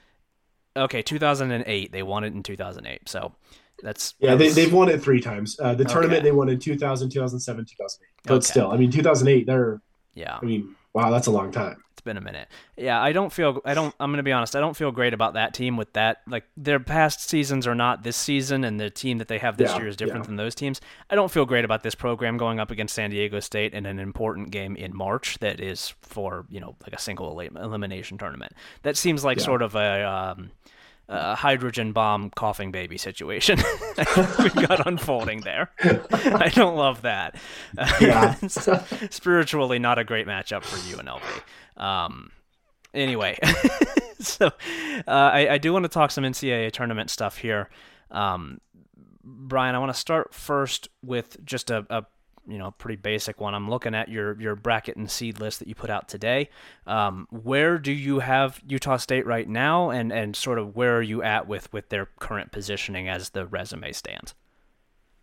okay. two thousand eight, they won it in two thousand eight. So. That's yeah, that's... they, they've won it three times. Uh, the okay. tournament they won in two thousand, two thousand seven, two thousand eight. But okay. still, I mean, two thousand eight, they're, yeah. I mean, wow, that's a long time. It's been a minute. Yeah, I don't feel, I don't, I'm going to be honest, I don't feel great about that team with that. Like, their past seasons are not this season, and the team that they have this yeah, year is different yeah. than those teams. I don't feel great about this program going up against San Diego State in an important game in March that is for, you know, like a single elimination tournament. That seems like yeah. sort of a, um, a hydrogen bomb coughing baby situation we got unfolding there. I don't love that. Yeah. Spiritually not a great matchup for U N L V. Um, anyway, so uh, I, I do want to talk some N C double A tournament stuff here. Um, Brian, I want to start first with just a, a you know, pretty basic one. I'm looking at your, your bracket and seed list that you put out today. Um, where do you have Utah State right now, and, and sort of where are you at with, with their current positioning as the resume stands?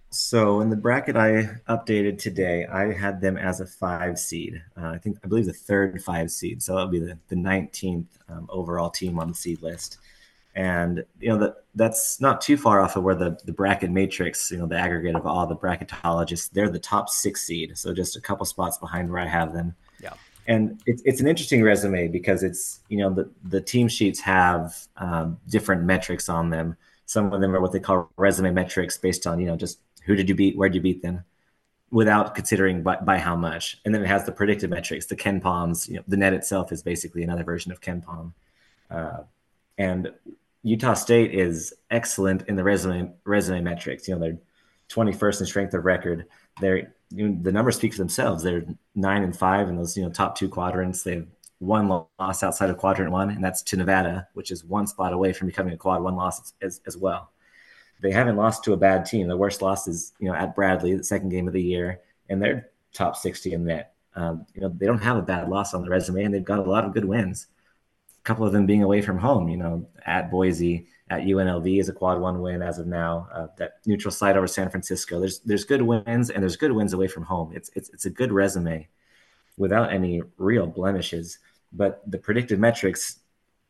So in the bracket I updated today, I had them as a five seed. Uh, I think I believe the third five seed. So that would be the, the nineteenth um, overall team on the seed list. And you know that that's not too far off of where the, the bracket matrix, you know, the aggregate of all the bracketologists, they're the top six seed. So just a couple spots behind where I have them. Yeah. And it's it's an interesting resume because it's, you know, the, the team sheets have um, different metrics on them. Some of them are what they call resume metrics based on, you know, just who did you beat, where did you beat them, without considering by, by how much. And then it has the predictive metrics, the Ken Palms. You know, the net itself is basically another version of Ken Palm. Uh, and Utah State is excellent in the resume resume metrics. You know, they're twenty-first in strength of record. They're, you know, the numbers speak for themselves. They're nine and five in those, you know, top two quadrants. They have one loss outside of quadrant one, and that's to Nevada, which is one spot away from becoming a quad one loss as, as well. They haven't lost to a bad team. The worst loss is, you know, at Bradley, the second game of the year, and they're top sixty in net. Um, you know, they don't have a bad loss on the resume, and they've got a lot of good wins. A couple of them being away from home, you know, at Boise, at U N L V is a quad one win as of now. Uh, that neutral site over San Francisco. There's there's good wins, and there's good wins away from home. It's it's it's a good resume without any real blemishes. But the predictive metrics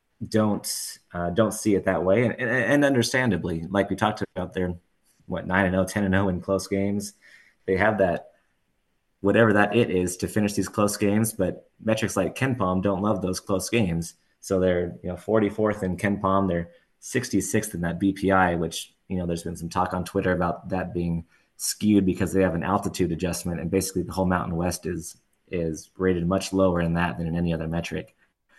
don't uh, don't see it that way, and, and, and understandably, like we talked about, they're what nine and zero, ten and zero in close games. They have that whatever that it is to finish these close games, but metrics like Ken Palm don't love those close games. So they're, you know, forty-fourth in Ken Palm. They're sixty-sixth in that B P I, which, you know, there's been some talk on Twitter about that being skewed because they have an altitude adjustment, and basically the whole Mountain West is is rated much lower in that than in any other metric.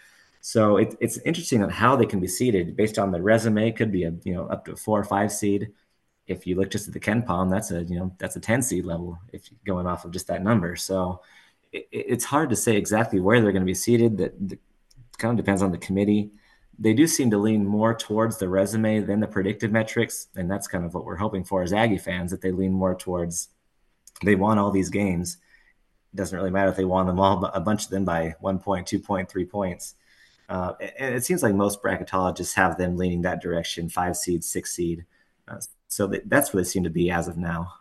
So it, it's interesting on how they can be seeded based on the resume. Could be a, you know, up to a four or five seed. If you look just at the Ken Palm, that's a, you know, that's a ten seed level if you're going off of just that number. So it, it's hard to say exactly where they're going to be seated. That, that kind of depends on the committee. They do seem to lean more towards the resume than the predictive metrics, and that's kind of what we're hoping for as Aggie fans, that they lean more towards they won all these games. It doesn't really matter if they won them all, but a bunch of them by one point, two point, three points. Uh, and it seems like most bracketologists have them leaning that direction, five seed, six seed. Uh, so that, that's where they seem to be as of now.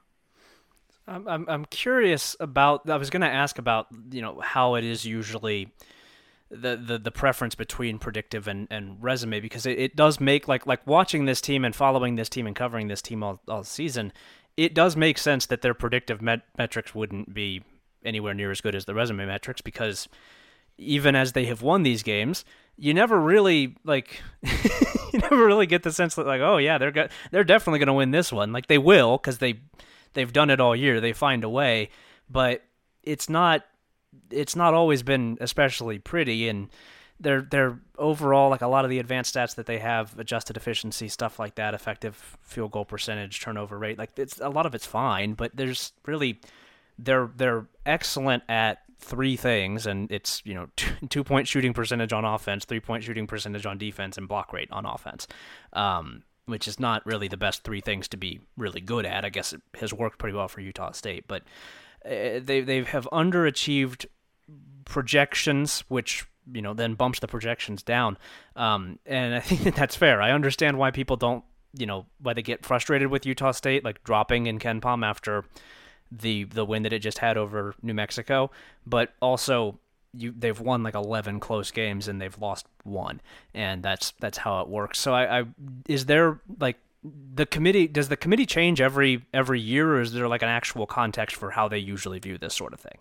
I'm I'm, I'm curious about. I was going to ask about, you know, how it is usually the, the, the preference between predictive and, and resume, because it, it does make, like like watching this team and following this team and covering this team all, all season, it does make sense that their predictive met- metrics wouldn't be anywhere near as good as the resume metrics, because even as they have won these games, you never really like you never really get the sense that, like, oh yeah, they're go- they're definitely going to win this one. Like, they will, because they they've done it all year. They find a way, but it's not it's not always been especially pretty. And they're they're overall, like, a lot of the advanced stats that they have, adjusted efficiency, stuff like that, effective field goal percentage, turnover rate, like, it's a lot of it's fine, but there's really they're they're excellent at three things, and it's, you know, two point shooting percentage on offense, three point shooting percentage on defense, and block rate on offense, um, which is not really the best three things to be really good at. I guess it has worked pretty well for Utah State, but uh, they they have underachieved projections, which, you know, then bumps the projections down, um, and I think that that's fair. I understand why people don't, you know, why they get frustrated with Utah State, like dropping in Ken Palm after the the win that it just had over New Mexico, but also you they've won like eleven close games and they've lost one, and that's that's how it works. So I, I is there, like, the committee does the committee change every every year, or is there like an actual context for how they usually view this sort of thing?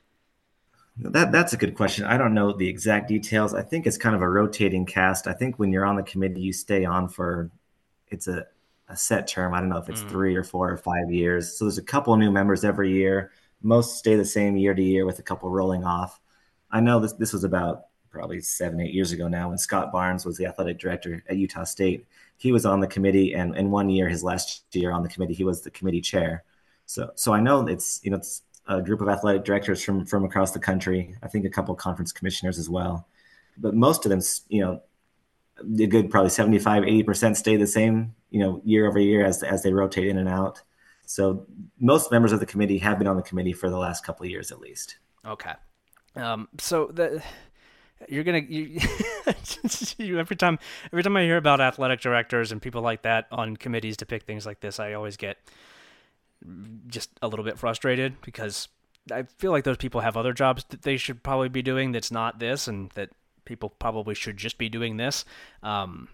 That that's a good question. I don't know the exact details. I think it's kind of a rotating cast. I think when you're on the committee, you stay on for it's a a set term. I don't know if it's mm. three or four or five years. So there's a couple of new members every year. Most stay the same year to year with a couple rolling off. I know this this was about probably seven, eight years ago now when Scott Barnes was the athletic director at Utah State. He was on the committee, and in one year, his last year on the committee, he was the committee chair. So so I know it's, you know, it's a group of athletic directors from, from across the country. I think a couple of conference commissioners as well. But most of them, you know, a good probably seventy-five, eighty percent stay the same, you know, year over year as as they rotate in and out. So most members of the committee have been on the committee for the last couple of years at least. Okay. Um, so the you're gonna you, you, every time every time I hear about athletic directors and people like that on committees to pick things like this, I always get just a little bit frustrated because I feel like those people have other jobs that they should probably be doing that's not this, and that people probably should just be doing this. Um,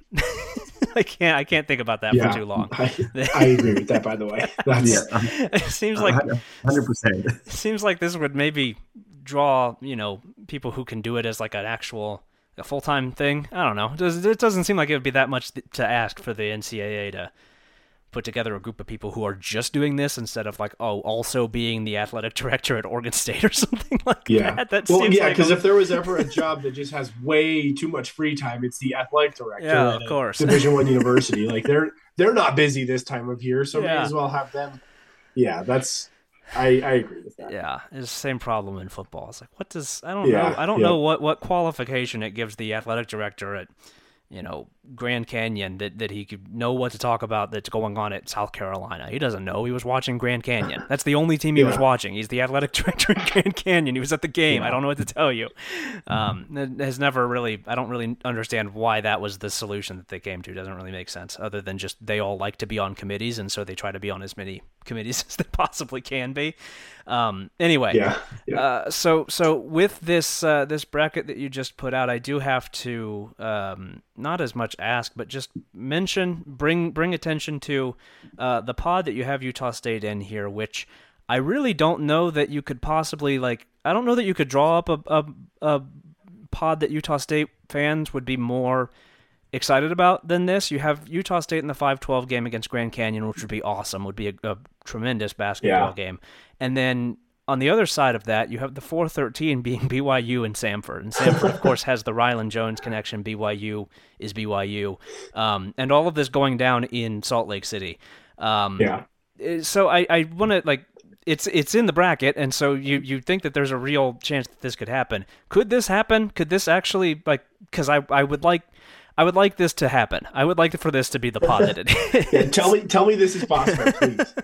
I can't I can't think about that yeah, for too long. I, I agree with that, by the way. That's, Yeah, It seems like one hundred percent. it seems like this would maybe draw, you know, people who can do it as like an actual a full-time thing. I don't know. It, does, it doesn't seem like it would be that much to ask for the N C double A to put together a group of people who are just doing this instead of like, oh, also being the athletic director at Oregon State or something like yeah. that. That well, seems yeah, like because a- if there was ever a job that just has way too much free time, it's the athletic director Yeah, at of a course. Division One university. Like they're they're not busy this time of year, so Yeah. may as well have them. Yeah, that's I I agree with that. Yeah, it's the same problem in football. It's like, what does I don't Yeah, know. I don't yeah. know what, what qualification it gives the athletic director at, you know, Grand Canyon that, that he could know what to talk about that's going on at South Carolina. He doesn't know. He was watching Grand Canyon. That's the only team he was Yeah. watching. He's the athletic director at Grand Canyon. He was at the game. Yeah. I don't know what to tell you. Um, it has never really. I don't really understand why that was the solution that they came to. It doesn't really make sense, other than just they all like to be on committees, and so they try to be on as many committees as they possibly can be. Um, anyway, Yeah, yeah. uh, so so with this uh, this bracket that you just put out, I do have to um, not as much ask, but just mention, bring bring attention to uh, the pod that you have Utah State in here, which I really don't know that you could possibly like. I don't know that you could draw up a a, a pod that Utah State fans would be more excited about than this. You have Utah State in the five twelve game against Grand Canyon, which would be awesome, would be a, a tremendous basketball Yeah. game. And then on the other side of that, you have the four thirteen being B Y U and Samford. And Samford, of course, has the Rylan Jones connection. B Y U is B Y U. Um, and all of this going down in Salt Lake City. Um, Yeah. So I, I want to, like, it's it's in the bracket, and so you, you think that there's a real chance that this could happen. Could this happen? Could this actually, like, because I, I would like... I would like this to happen. I would like for this to be the pod that it is. Yeah, tell me tell me this is possible, please.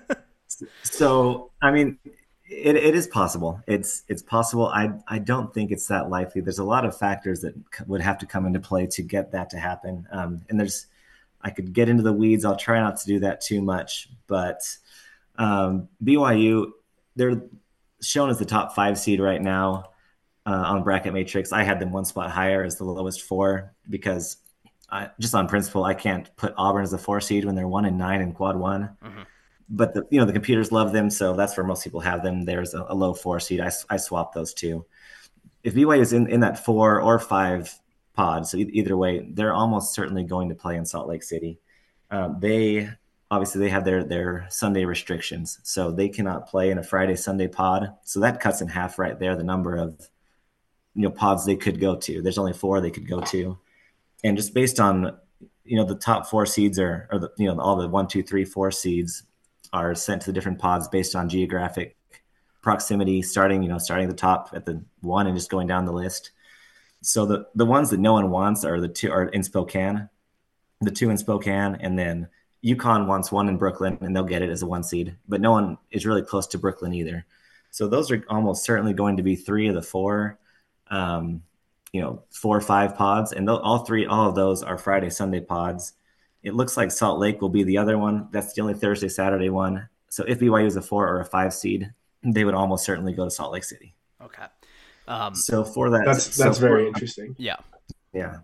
So, I mean, it, it is possible. It's it's possible. I I don't think it's that likely. There's a lot of factors that c- would have to come into play to get that to happen. Um, and there's, I could get into the weeds. I'll try not to do that too much. But um, B Y U, they're shown as the top five seed right now uh, on Bracket Matrix. I had them one spot higher as the lowest four because I, just on principle, I can't put Auburn as a four seed when they're one and nine in quad one. Mhm. But the you know the computers love them, so that's where most people have them. There's a, a low four seed. I, I swapped those two. If B Y U is in, in that four or five pod, so e- either way, they're almost certainly going to play in Salt Lake City. Um, they obviously they have their their Sunday restrictions, so they cannot play in a Friday Sunday pod. So that cuts in half right there the number of you know pods they could go to. There's only four they could go to, and just based on you know the top four seeds are or the you know all the one, two, three, four seeds are sent to the different pods based on geographic proximity, starting, you know, starting at the top at the one and just going down the list. So the, the ones that no one wants are the two are in Spokane, the two in Spokane, and then UConn wants one in Brooklyn and they'll get it as a one seed, but no one is really close to Brooklyn either. So those are almost certainly going to be three of the four, um, you know, four or five pods. And th- all three, all of those are Friday, Sunday pods. It looks like Salt Lake will be the other one. That's the only Thursday, Saturday one. So if B Y U is a four or a five seed, they would almost certainly go to Salt Lake City. Okay. Um, So for that, That's so that's for- very interesting. yeah. Yeah.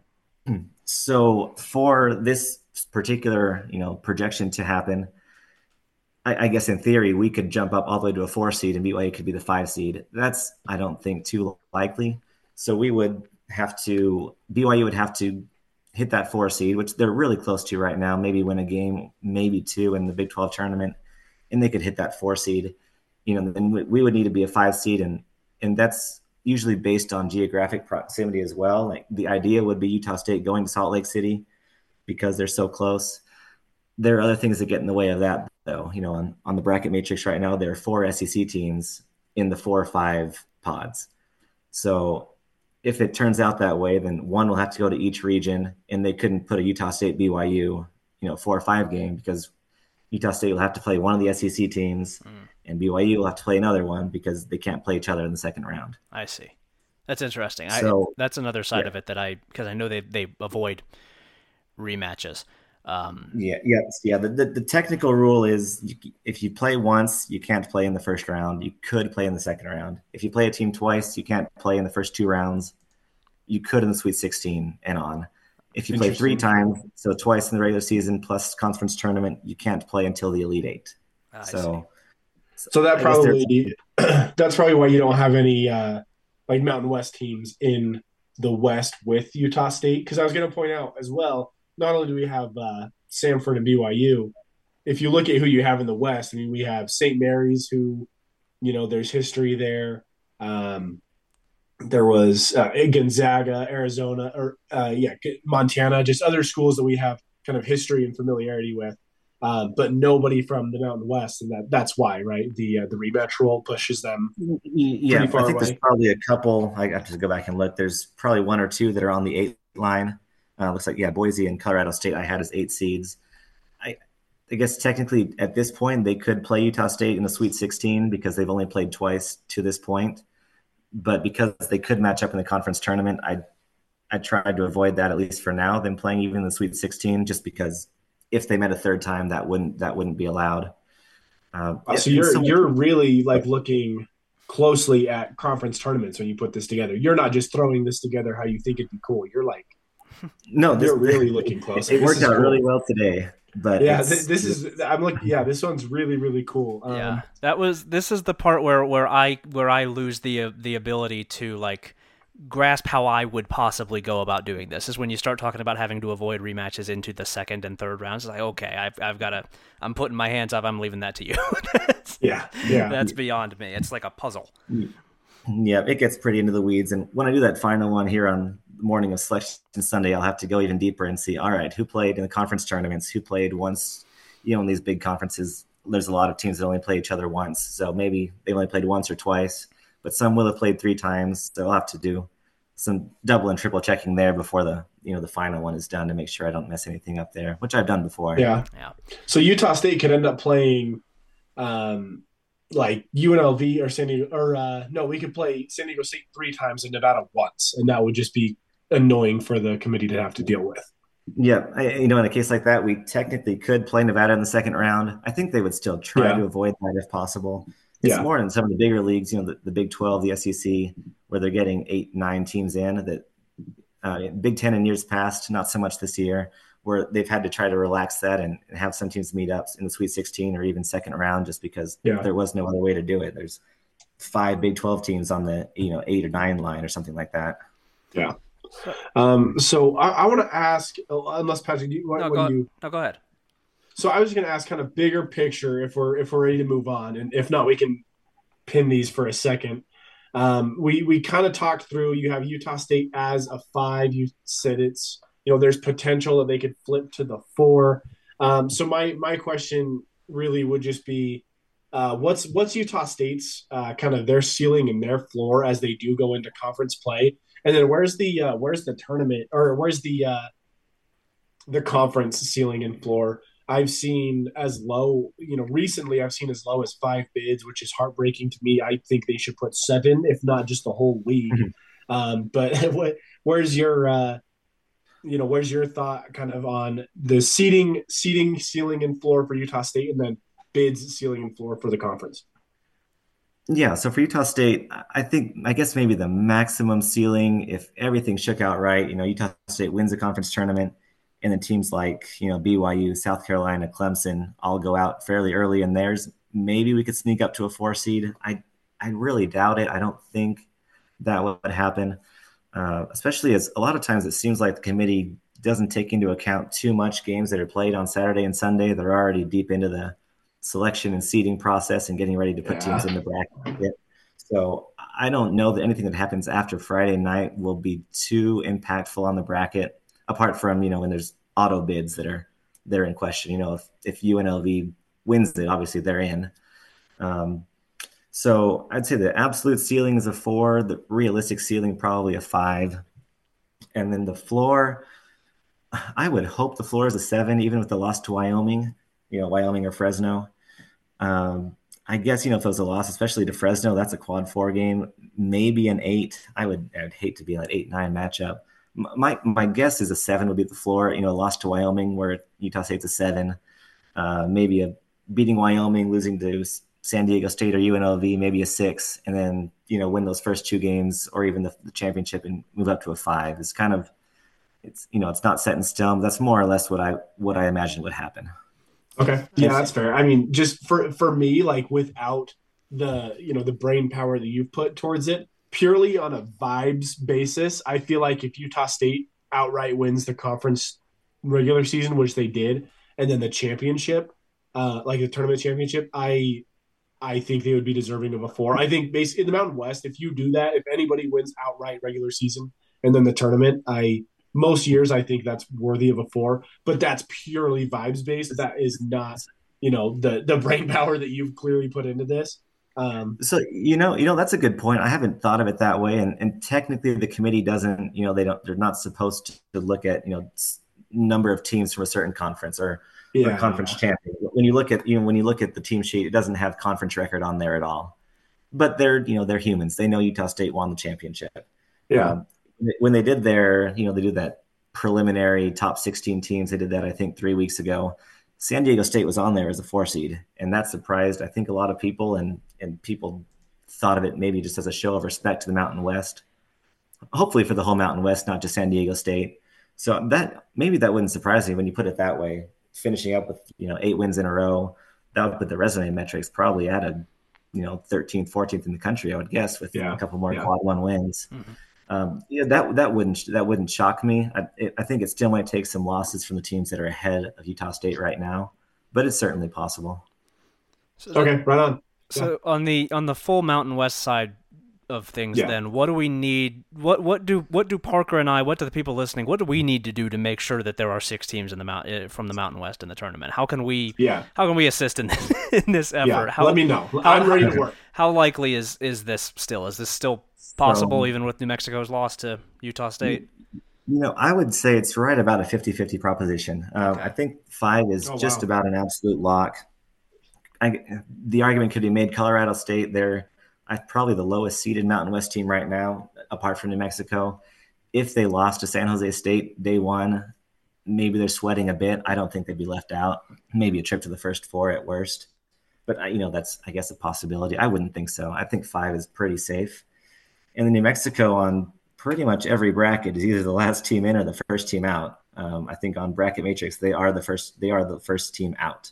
So for this particular, you know, projection to happen, I, I guess in theory we could jump up all the way to a four seed and B Y U could be the five seed. That's I don't think too likely. So we would have to B Y U would have to hit that four seed, which they're really close to right now. Maybe win a game, maybe two in the Big twelve tournament, and they could hit that four seed. You know, then we, we would need to be a five seed, and and that's usually based on geographic proximity as well. Like the idea would be Utah State going to Salt Lake City because they're so close. There are other things that get in the way of that, though. You know, on, on the bracket matrix right now, there are four S E C teams in the four or five pods. So if it turns out that way, then one will have to go to each region, and they couldn't put a Utah State B Y U, you know, four or five game because Utah State will have to play one of the S E C teams, mm. and B Y U will have to play another one because they can't play each other in the second round. I see. That's interesting. So, I, that's another side yeah. of it that I, because I know they they avoid rematches. Um, Yeah, yeah, yeah. The, the, the technical rule is you, if you play once, you can't play in the first round. You could play in the second round. If you play a team twice, you can't play in the first two rounds. You could in the Sweet sixteen and on. If you play three times, so twice in the regular season plus conference tournament, you can't play until the Elite Eight. I so, see. so that probably that's probably why you don't have any uh, like Mountain West teams in the West with Utah State. Because I was going to point out as well, not only do we have uh, Samford and B Y U, if you look at who you have in the West, I mean, we have Saint Mary's, who, you know, there's history there. Um, there was uh, Gonzaga, Arizona, or uh, yeah, Montana, just other schools that we have kind of history and familiarity with, uh, but nobody from the Mountain West, and that that's why, right? The uh, the rematch rule pushes them. Yeah, pretty far I think away. There's probably a couple. I have to go back and look. There's probably one or two that are on the eight line. Uh, looks like yeah, Boise and Colorado State I had as eight seeds. I I guess technically at this point they could play Utah State in the Sweet sixteen because they've only played twice to this point. But because they could match up in the conference tournament, I I tried to avoid that at least for now. Them playing even the Sweet sixteen, just because if they met a third time, that wouldn't that wouldn't be allowed. Uh, uh, so you're so you're really like looking closely at conference tournaments when you put this together. You're not just throwing this together how you think it'd be cool. You're like, no, this, you're really looking close. It, it worked out cool. really well today. But yeah, th- this is I'm like yeah, this one's really really cool. Um, yeah, that was this is the part where, where I where I lose the uh, the ability to like grasp how I would possibly go about doing this. Is when you start talking about having to avoid rematches into the second and third rounds. It's like okay, I've I've got to I'm putting my hands up. I'm leaving that to you. yeah, yeah, that's beyond me. It's like a puzzle. Yeah, it gets pretty into the weeds. And when I do that final one here on the morning of Selection Sunday, I'll have to go even deeper and see, all right, who played in the conference tournaments, who played once, you know, in these big conferences, there's a lot of teams that only play each other once. So maybe they only played once or twice, but some will have played three times. So I'll have to do some double and triple checking there before the, you know, the final one is done to make sure I don't mess anything up there, which I've done before. Yeah. Yeah. So Utah State could end up playing, um, like U N L V or San Diego, or uh, no, we could play San Diego State three times and Nevada once, and that would just be annoying for the committee to have to deal with. Yeah, I, you know, in a case like that, we technically could play Nevada in the second round. I think they would still try yeah. to avoid that if possible. It's yeah. more in some of the bigger leagues, you know, the, the Big twelve, the S E C, where they're getting eight, nine teams in. That uh, Big Ten in years past, not so much this year, where they've had to try to relax that and, and have some teams meet up in the Sweet sixteen or even second round, just because yeah. there was no other way to do it. There's five Big twelve teams on the you know eight or nine line or something like that. Yeah. Um, so I, I want to ask, unless Patrick, you, no, when go, you no, go ahead. So I was going to ask kind of bigger picture if we're if we're ready to move on, and if not, we can pin these for a second. Um, we we kind of talked through. You have Utah State as a five. You said it's you know there's potential that they could flip to the four. Um, so my my question really would just be, uh, what's what's Utah State's uh, kind of their ceiling and their floor as they do go into conference play, and then where's the uh, where's the tournament or where's the uh, the conference ceiling and floor? I've seen as low, you know, recently I've seen as low as five bids, which is heartbreaking to me. I think they should put seven, if not just the whole league. Mm-hmm. Um, but what, where's your, uh, you know, where's your thought kind of on the seating, seating, ceiling, and floor for Utah State, and then bids, ceiling, and floor for the conference? Yeah, so for Utah State, I think, I guess maybe the maximum ceiling, if everything shook out right, you know, Utah State wins the conference tournament, and then teams like, you know, B Y U, South Carolina, Clemson all go out fairly early in theirs. Maybe we could sneak up to a four seed. I I really doubt it. I don't think that would happen, uh, especially as a lot of times it seems like the committee doesn't take into account too much games that are played on Saturday and Sunday. They're already deep into the selection and seeding process and getting ready to put yeah. teams in the bracket. So I don't know that anything that happens after Friday night will be too impactful on the bracket. Apart from, you know, when there's auto bids that are that are in question, you know, if, if U N L V wins it, obviously they're in. Um, so I'd say the absolute ceiling is a four, the realistic ceiling probably a five. And then the floor, I would hope the floor is a seven, even with the loss to Wyoming, you know, Wyoming or Fresno. Um, I guess, you know, if it was a loss, especially to Fresno, that's a quad four game, maybe an eight. I would, I would hate to be an eight, nine matchup. my my guess is a seven would be the floor. You know, lost to Wyoming where Utah State's a seven, uh, maybe a beating Wyoming, losing to San Diego State or U N L V, maybe a six, and then you know win those first two games or even the, the championship and move up to a five. It's kind of it's you know it's not set in stone. That's more or less what I what I imagine would happen. Okay, yeah, that's fair. I mean, just for for me, like without the you know the brain power that you've put towards it, purely on a vibes basis, I feel like if Utah State outright wins the conference regular season, which they did, and then the championship, uh, like the tournament championship, I I think they would be deserving of a four. I think basically in the Mountain West, if you do that, if anybody wins outright regular season and then the tournament, I most years I think that's worthy of a four. But that's purely vibes based. That is not, you know, the the brain power that you've clearly put into this. Um, so you know, you know that's a good point. I haven't thought of it that way, and and technically the committee doesn't, you know, they don't, they're not supposed to look at you know number of teams from a certain conference or, yeah, or conference yeah. champion. When you look at you know when you look at the team sheet, it doesn't have conference record on there at all. But they're you know they're humans. They know Utah State won the championship. Yeah. Um, when they did their you know they did that preliminary top sixteen teams, they did that I think three weeks ago. San Diego State was on there as a four seed, and that surprised I think a lot of people, and and people thought of it maybe just as a show of respect to the Mountain West. Hopefully for the whole Mountain West, not just San Diego State. So that maybe that wouldn't surprise me when you put it that way. Finishing up with you know eight wins in a row, that would put the resume metrics probably at a you know thirteenth, fourteenth in the country, I would guess, with yeah. a couple more yeah. quad one wins. Mm-hmm. Um, yeah, that that wouldn't that wouldn't shock me. I, it, I think it still might take some losses from the teams that are ahead of Utah State right now, but it's certainly possible. So, okay, right on. So yeah. on the on the full Mountain West side of things, yeah. then what do we need? What what do what do Parker and I? What do the people listening? What do we need to do to make sure that there are six teams in the mount from the Mountain West in the tournament? How can we? Yeah. How can we assist in this in this effort? Yeah. How, Let me know. I'm how, ready how, to work. How likely is is this still? Is this still possible um, even with New Mexico's loss to Utah State? You know, I would say it's right about a fifty-fifty proposition. Um, okay. I think five is oh, just wow. about an absolute lock. I, the argument could be made Colorado State, they're probably the lowest seeded Mountain West team right now, apart from New Mexico. If they lost to San Jose State day one, maybe they're sweating a bit. I don't think they'd be left out. Maybe a trip to the first four at worst. But, you know, that's, I guess, a possibility. I wouldn't think so. I think five is pretty safe. And then New Mexico on pretty much every bracket is either the last team in or the first team out. Um, I think on Bracket Matrix, they are the first, they are the first team out.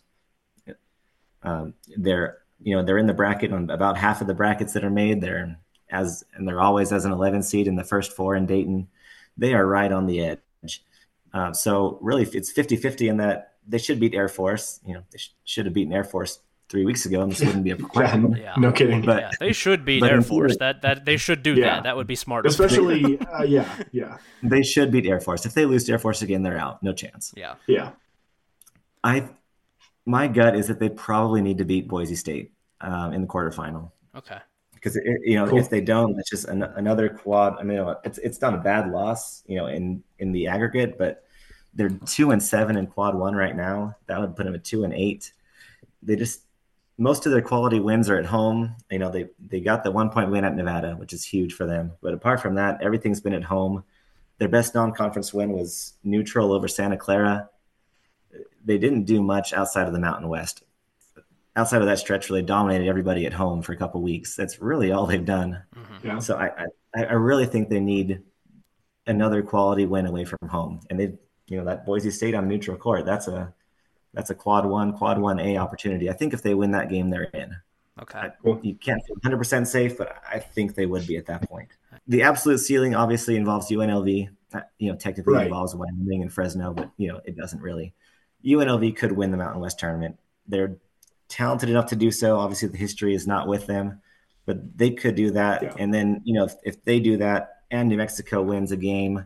Um, they're, you know, they're in the bracket on about half of the brackets that are made. They're as, and they're always as an eleven seed in the first four in Dayton. They are right on the edge. Uh, so really it's fifty-fifty in that they should beat Air Force. You know, they sh- should have beaten Air Force three weeks ago, and this wouldn't be a question. yeah, no kidding. But yeah, they should beat Air Force. That that they should do yeah. that. That would be smart. Especially, uh, yeah, yeah. They should beat Air Force. If they lose to Air Force again, they're out. No chance. Yeah, yeah. I, my gut is that they probably need to beat Boise State um, in the quarterfinal. Okay. Because you know, cool. if they don't, it's just an, another quad. I mean, it's it's not a bad loss, you know, in in the aggregate, but they're two and seven in quad one right now. That would put them at two and eight. They just most of their quality wins are at home. You know, they they got the one point win at Nevada, which is huge for them. But apart from that, everything's been at home. Their best non-conference win was neutral over Santa Clara. They didn't do much outside of the Mountain West. Outside of that stretch, really dominated everybody at home for a couple of weeks. That's really all they've done. Mm-hmm. Yeah. So I, I, I really think they need another quality win away from home. And they, you know, that Boise State on neutral court, that's a that's a quad one, quad one A opportunity. I think if they win that game, they're in. Okay. I, you can't feel one hundred percent safe, but I think they would be at that point. The absolute ceiling obviously involves U N L V. You know, technically right. involves Wyoming and Fresno, but you know, it doesn't really. U N L V could win the Mountain West tournament. They're talented enough to do so. Obviously, the history is not with them, but they could do that. Yeah. And then, you know, if, if they do that and New Mexico wins a game,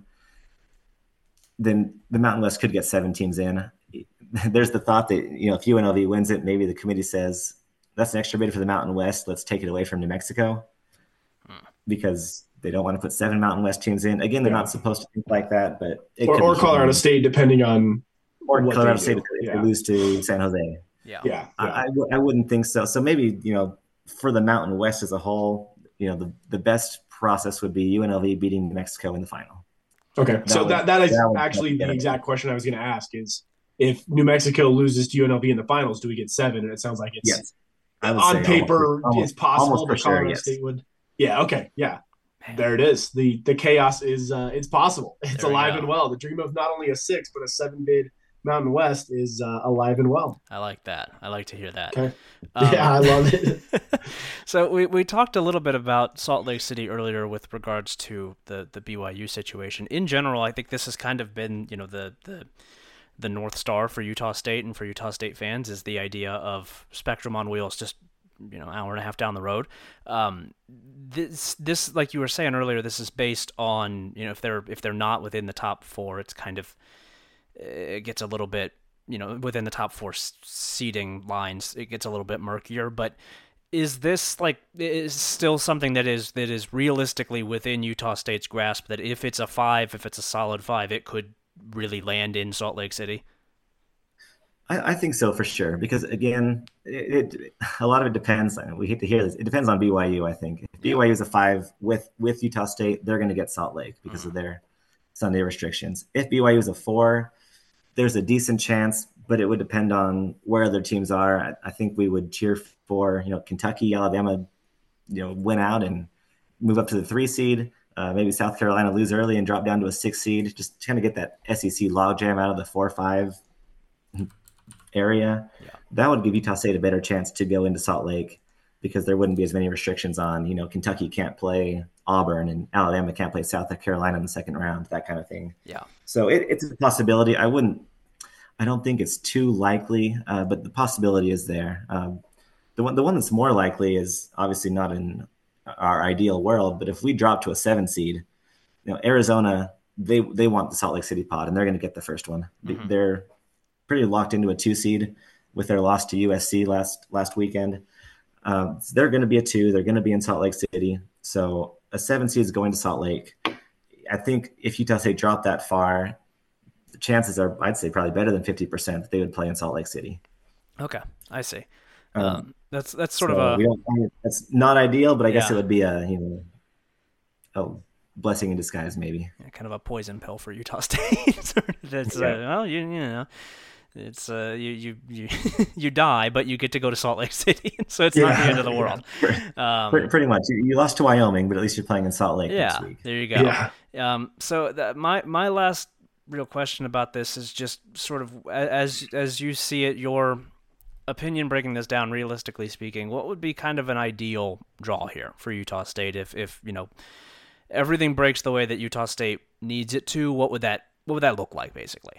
then the Mountain West could get seven teams in. There's the thought that, you know, if U N L V wins it, maybe the committee says, that's an extra bid for the Mountain West. Let's take it away from New Mexico because they don't want to put seven Mountain West teams in. Again, they're yeah. not supposed to think like that, but it or, could or Colorado State, depending on or what Colorado they State do. if yeah. they lose to San Jose. Yeah, yeah, yeah. I, I, w- I wouldn't think so. So maybe, you know, for the Mountain West as a whole, you know, the, the best process would be U N L V beating New Mexico in the final. Okay, That so would, that that is that would actually get the it. exact question I was going to ask is if New Mexico loses to U N L V in the finals, do we get seven? And it sounds like it's Yes, I would on say almost, paper almost, it's possible, almost for but sure. Colorado Yes. State would. Yeah. Okay. Yeah. Man, There it is. The the chaos is uh, it's possible. It's There we alive go. and well. The dream of not only a six but a seven bid Mountain West is uh, alive and well. I like that. I like to hear that. Okay. Um, Yeah, I love it. So we, we talked a little bit about Salt Lake City earlier with regards to the, the B Y U situation. In general, I think this has kind of been, you know, the, the the North Star for Utah State and for Utah State fans is the idea of Spectrum on wheels, just, you know, hour and a half down the road. Um, this, this, like you were saying earlier, this is based on, you know, if they're, if they're not within the top four, it's kind of, it gets a little bit, you know, within the top four seeding lines, it gets a little bit murkier, but is this like, is still something that is, that is realistically within Utah State's grasp, that if it's a five, if it's a solid five, it could really land in Salt Lake City? I, I think so for sure, because again, it, it a lot of it depends. We hate to hear this. It depends on B Y U. I think if B Y U is a five with with Utah State, they're going to get Salt Lake because mm-hmm. of their Sunday restrictions. If B Y U is a four, there's a decent chance, but it would depend on where other teams are. I, I think we would cheer for, you know, Kentucky, Alabama, you know, win out and move up to the three seed. Uh, maybe South Carolina lose early and drop down to a six seed, just to kind of get that S E C logjam out of the four five area. Yeah. That would give Utah State a better chance to go into Salt Lake because there wouldn't be as many restrictions on, you know, Kentucky can't play Auburn and Alabama can't play South Carolina in the second round, that kind of thing. Yeah. So it, it's a possibility. I wouldn't, I don't think it's too likely, uh, but the possibility is there. Um, the one, the one that's more likely is obviously not in our ideal world, but if we drop to a seven seed, you know, Arizona, they they want the Salt Lake City pod, and they're going to get the first one. Mm-hmm. They're pretty locked into a two seed with their loss to U S C last last weekend. Um, so they're going to be a two. They're going to be in Salt Lake City. So a seven seed is going to Salt Lake. I think if Utah State dropped that far, the chances are, I'd say, probably better than fifty percent that they would play in Salt Lake City. Okay, I see. Um, um, that's that's sort so of a. We don't, that's not ideal, but I guess yeah. it would be a you know a blessing in disguise, maybe. Yeah, kind of a poison pill for Utah State. That's yeah. uh, well, you you know, it's uh you you you you die, but you get to go to Salt Lake City, so it's yeah. not the end of the world. Um, pretty, pretty much. You, you lost to Wyoming, but at least you're playing in Salt Lake yeah, next week. There you go. Yeah. Um. So that, my my last real question about this is just sort of as as you see it, your opinion breaking this down, realistically speaking, what would be kind of an ideal draw here for Utah State if, if you know, everything breaks the way that Utah State needs it to? What would that what would that look like, basically?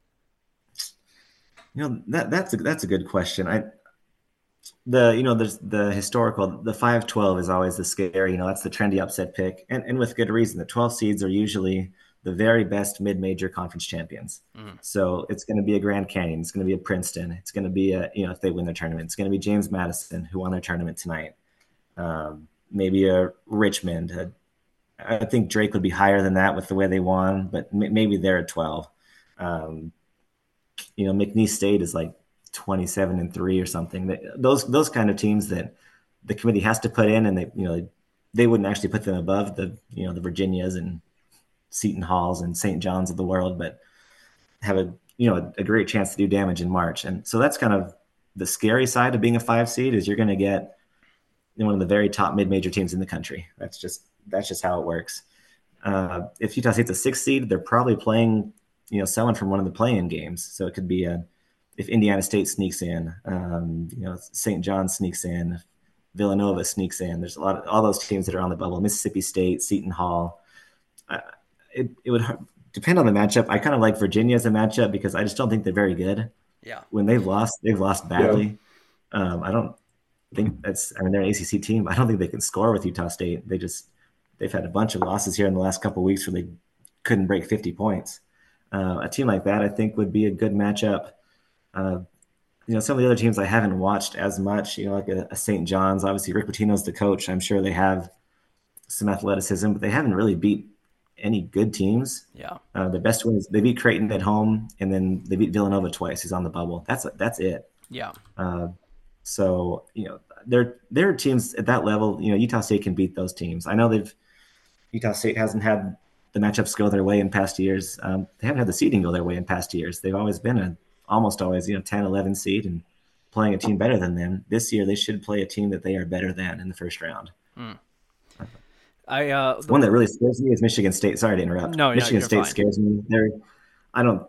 You know, that that's a, that's a good question. I the you know there's the historical the five twelve is always the scary, you know, that's the trendy upset pick, and and with good reason. The twelve seeds are usually the very best mid-major conference champions. Mm. So it's going to be a Grand Canyon. It's going to be a Princeton. It's going to be a, you know, if they win their tournament, it's going to be James Madison, who won their tournament tonight. Um, maybe a Richmond. A, I think Drake would be higher than that with the way they won, but m- maybe they're at twelve. Um, you know, McNeese State is like twenty-seven and three or something. They, those, those kind of teams that the committee has to put in, and they, you know, they wouldn't actually put them above the, you know, the Virginias and Seton Halls and Saint John's of the world, but have a you know a, a great chance to do damage in March. And so that's kind of the scary side of being a five seed is you're going to get you know, one of the very top mid-major teams in the country. That's just that's just how it works. Uh, if Utah State's a six seed, they're probably playing you know someone from one of the play-in games. So it could be a if Indiana State sneaks in, um, you know Saint John sneaks in, Villanova sneaks in. There's a lot of all those teams that are on the bubble. Mississippi State, Seton Hall. Uh, It, it would depend on the matchup. I kind of like Virginia as a matchup because I just don't think they're very good. Yeah. When they've lost, they've lost badly. Yeah. Um, I don't think that's, I mean, they're an A C C team. I don't think they can score with Utah State. They just, they've had a bunch of losses here in the last couple of weeks where they couldn't break fifty points. Uh, a team like that, I think, would be a good matchup. Uh, you know, some of the other teams I haven't watched as much, you know, like a, a Saint John's. Obviously, Rick Pitino's the coach. I'm sure they have some athleticism, but they haven't really beat any good teams. Yeah. Uh, the best wins, they beat Creighton at home, and then they beat Villanova twice. He's on the bubble. That's that's it. Yeah. Uh, so you know, there there are teams at that level. You know, Utah State can beat those teams. I know they've Utah State hasn't had the matchups go their way in past years. Um, they haven't had the seeding go their way in past years. They've always been a almost always you know ten, eleven seed and playing a team better than them. This year they should play a team that they are better than in the first round. Mm. I uh, the one that really scares me is Michigan State. Sorry to interrupt. No, Michigan no, State fine. scares me. They're I don't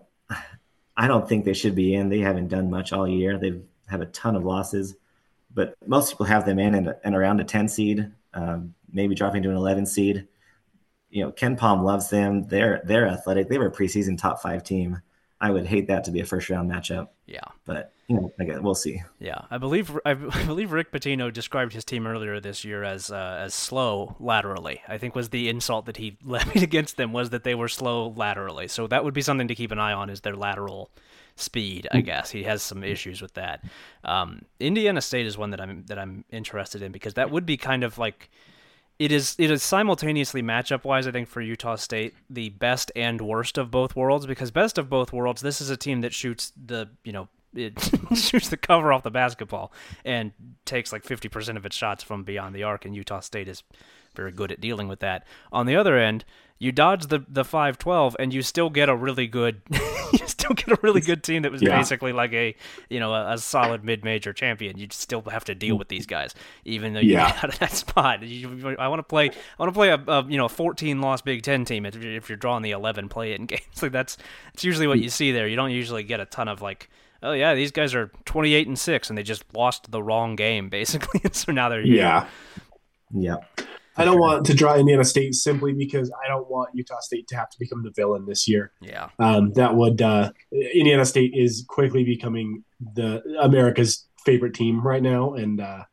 I don't think they should be in. They haven't done much all year. They have a ton of losses, but most people have them in and, and around a ten seed, um, maybe dropping to an eleven seed. You know, Ken Palm loves them. They're they're athletic. They were a preseason top five team. I would hate that to be a first round matchup. Yeah, but you know, again, we'll see. Yeah, I believe I believe Rick Pitino described his team earlier this year as uh, as slow laterally. I think was the insult that he levied against them was that they were slow laterally. So that would be something to keep an eye on is their lateral speed. I guess he has some issues with that. Um, Indiana State is one that I'm that I'm interested in because that would be kind of like. It is it is simultaneously matchup-wise, I think, for Utah State, the best and worst of both worlds, because best of both worlds, this is a team that shoots the, you know, it shoots the cover off the basketball and takes like fifty percent of its shots from beyond the arc, and Utah State is very good at dealing with that. On the other end, you dodge the the five twelve and you still get a really good you still get a really good team that was yeah. basically like a you know a, a solid mid-major champion. You still have to deal with these guys even though you yeah. get out of that spot. You, I want to play I want to play a, a you know fourteen loss Big Ten team if you're, if you're drawing the eleven play-in games. Like that's that's usually what you see there. You don't usually get a ton of like, oh yeah, these guys are twenty-eight and six and they just lost the wrong game basically. So now they're here. Yeah. Yeah. I don't want to draw Indiana State simply because I don't want Utah State to have to become the villain this year. Yeah, um, that would uh, Indiana State is quickly becoming the America's favorite team right now, and uh,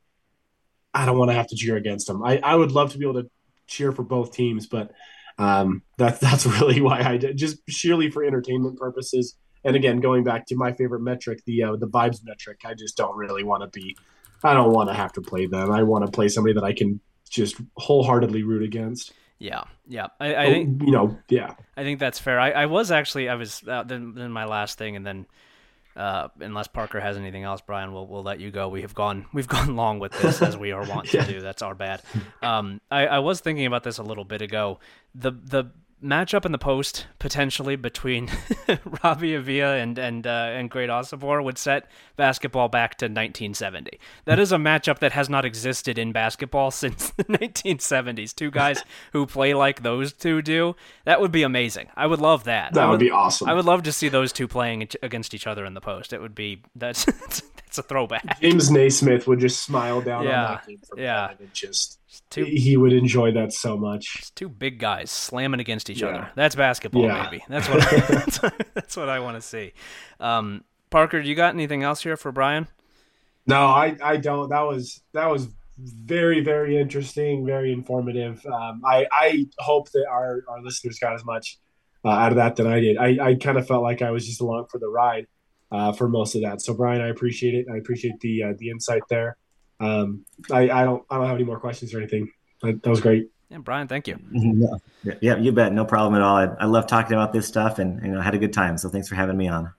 I don't want to have to cheer against them. I, I would love to be able to cheer for both teams, but um, that's that's really why I did, just sheerly for entertainment purposes. And again, going back to my favorite metric, the uh, the vibes metric, I just don't really want to be. I don't want to have to play them. I want to play somebody that I can just wholesheartedly root against. Yeah, yeah. I, I think you know. Yeah, I think that's fair. I, I was actually I was uh, then, then my last thing, and then uh, unless Parker has anything else, Brian, we'll we'll let you go. We have gone we've gone long with this as we are wont yeah. to do. That's our bad. Um, I, I was thinking about this a little bit ago. The the matchup in the post potentially between Robbie Avila and and uh, and Great Osipor would set basketball back to nineteen seventy. That is a matchup that has not existed in basketball since the nineteen seventies. Two guys who play like those two do. That would be amazing. I would love that. That would, would be awesome. I would love to see those two playing against each other in the post. It would be that's that's a throwback. James Naismith would just smile down yeah. on that game for yeah. and just two, he would enjoy that so much. It's two big guys slamming against each yeah. other. That's basketball, yeah. baby. That's what I, that's, that's what I want to see. Um, Parker, you got anything else here for Brian? No, I, I don't. That was that was very, very interesting, very informative. Um, I, I hope that our, our listeners got as much uh, out of that than I did. I, I kind of felt like I was just along for the ride uh, for most of that. So Brian, I appreciate it. I appreciate the uh, the insight there. Um, I, I don't I don't have any more questions or anything. That, that was great. Yeah, Brian, thank you. Yeah, yeah, you bet. No problem at all. I, I love talking about this stuff, and you know, I had a good time. So thanks for having me on.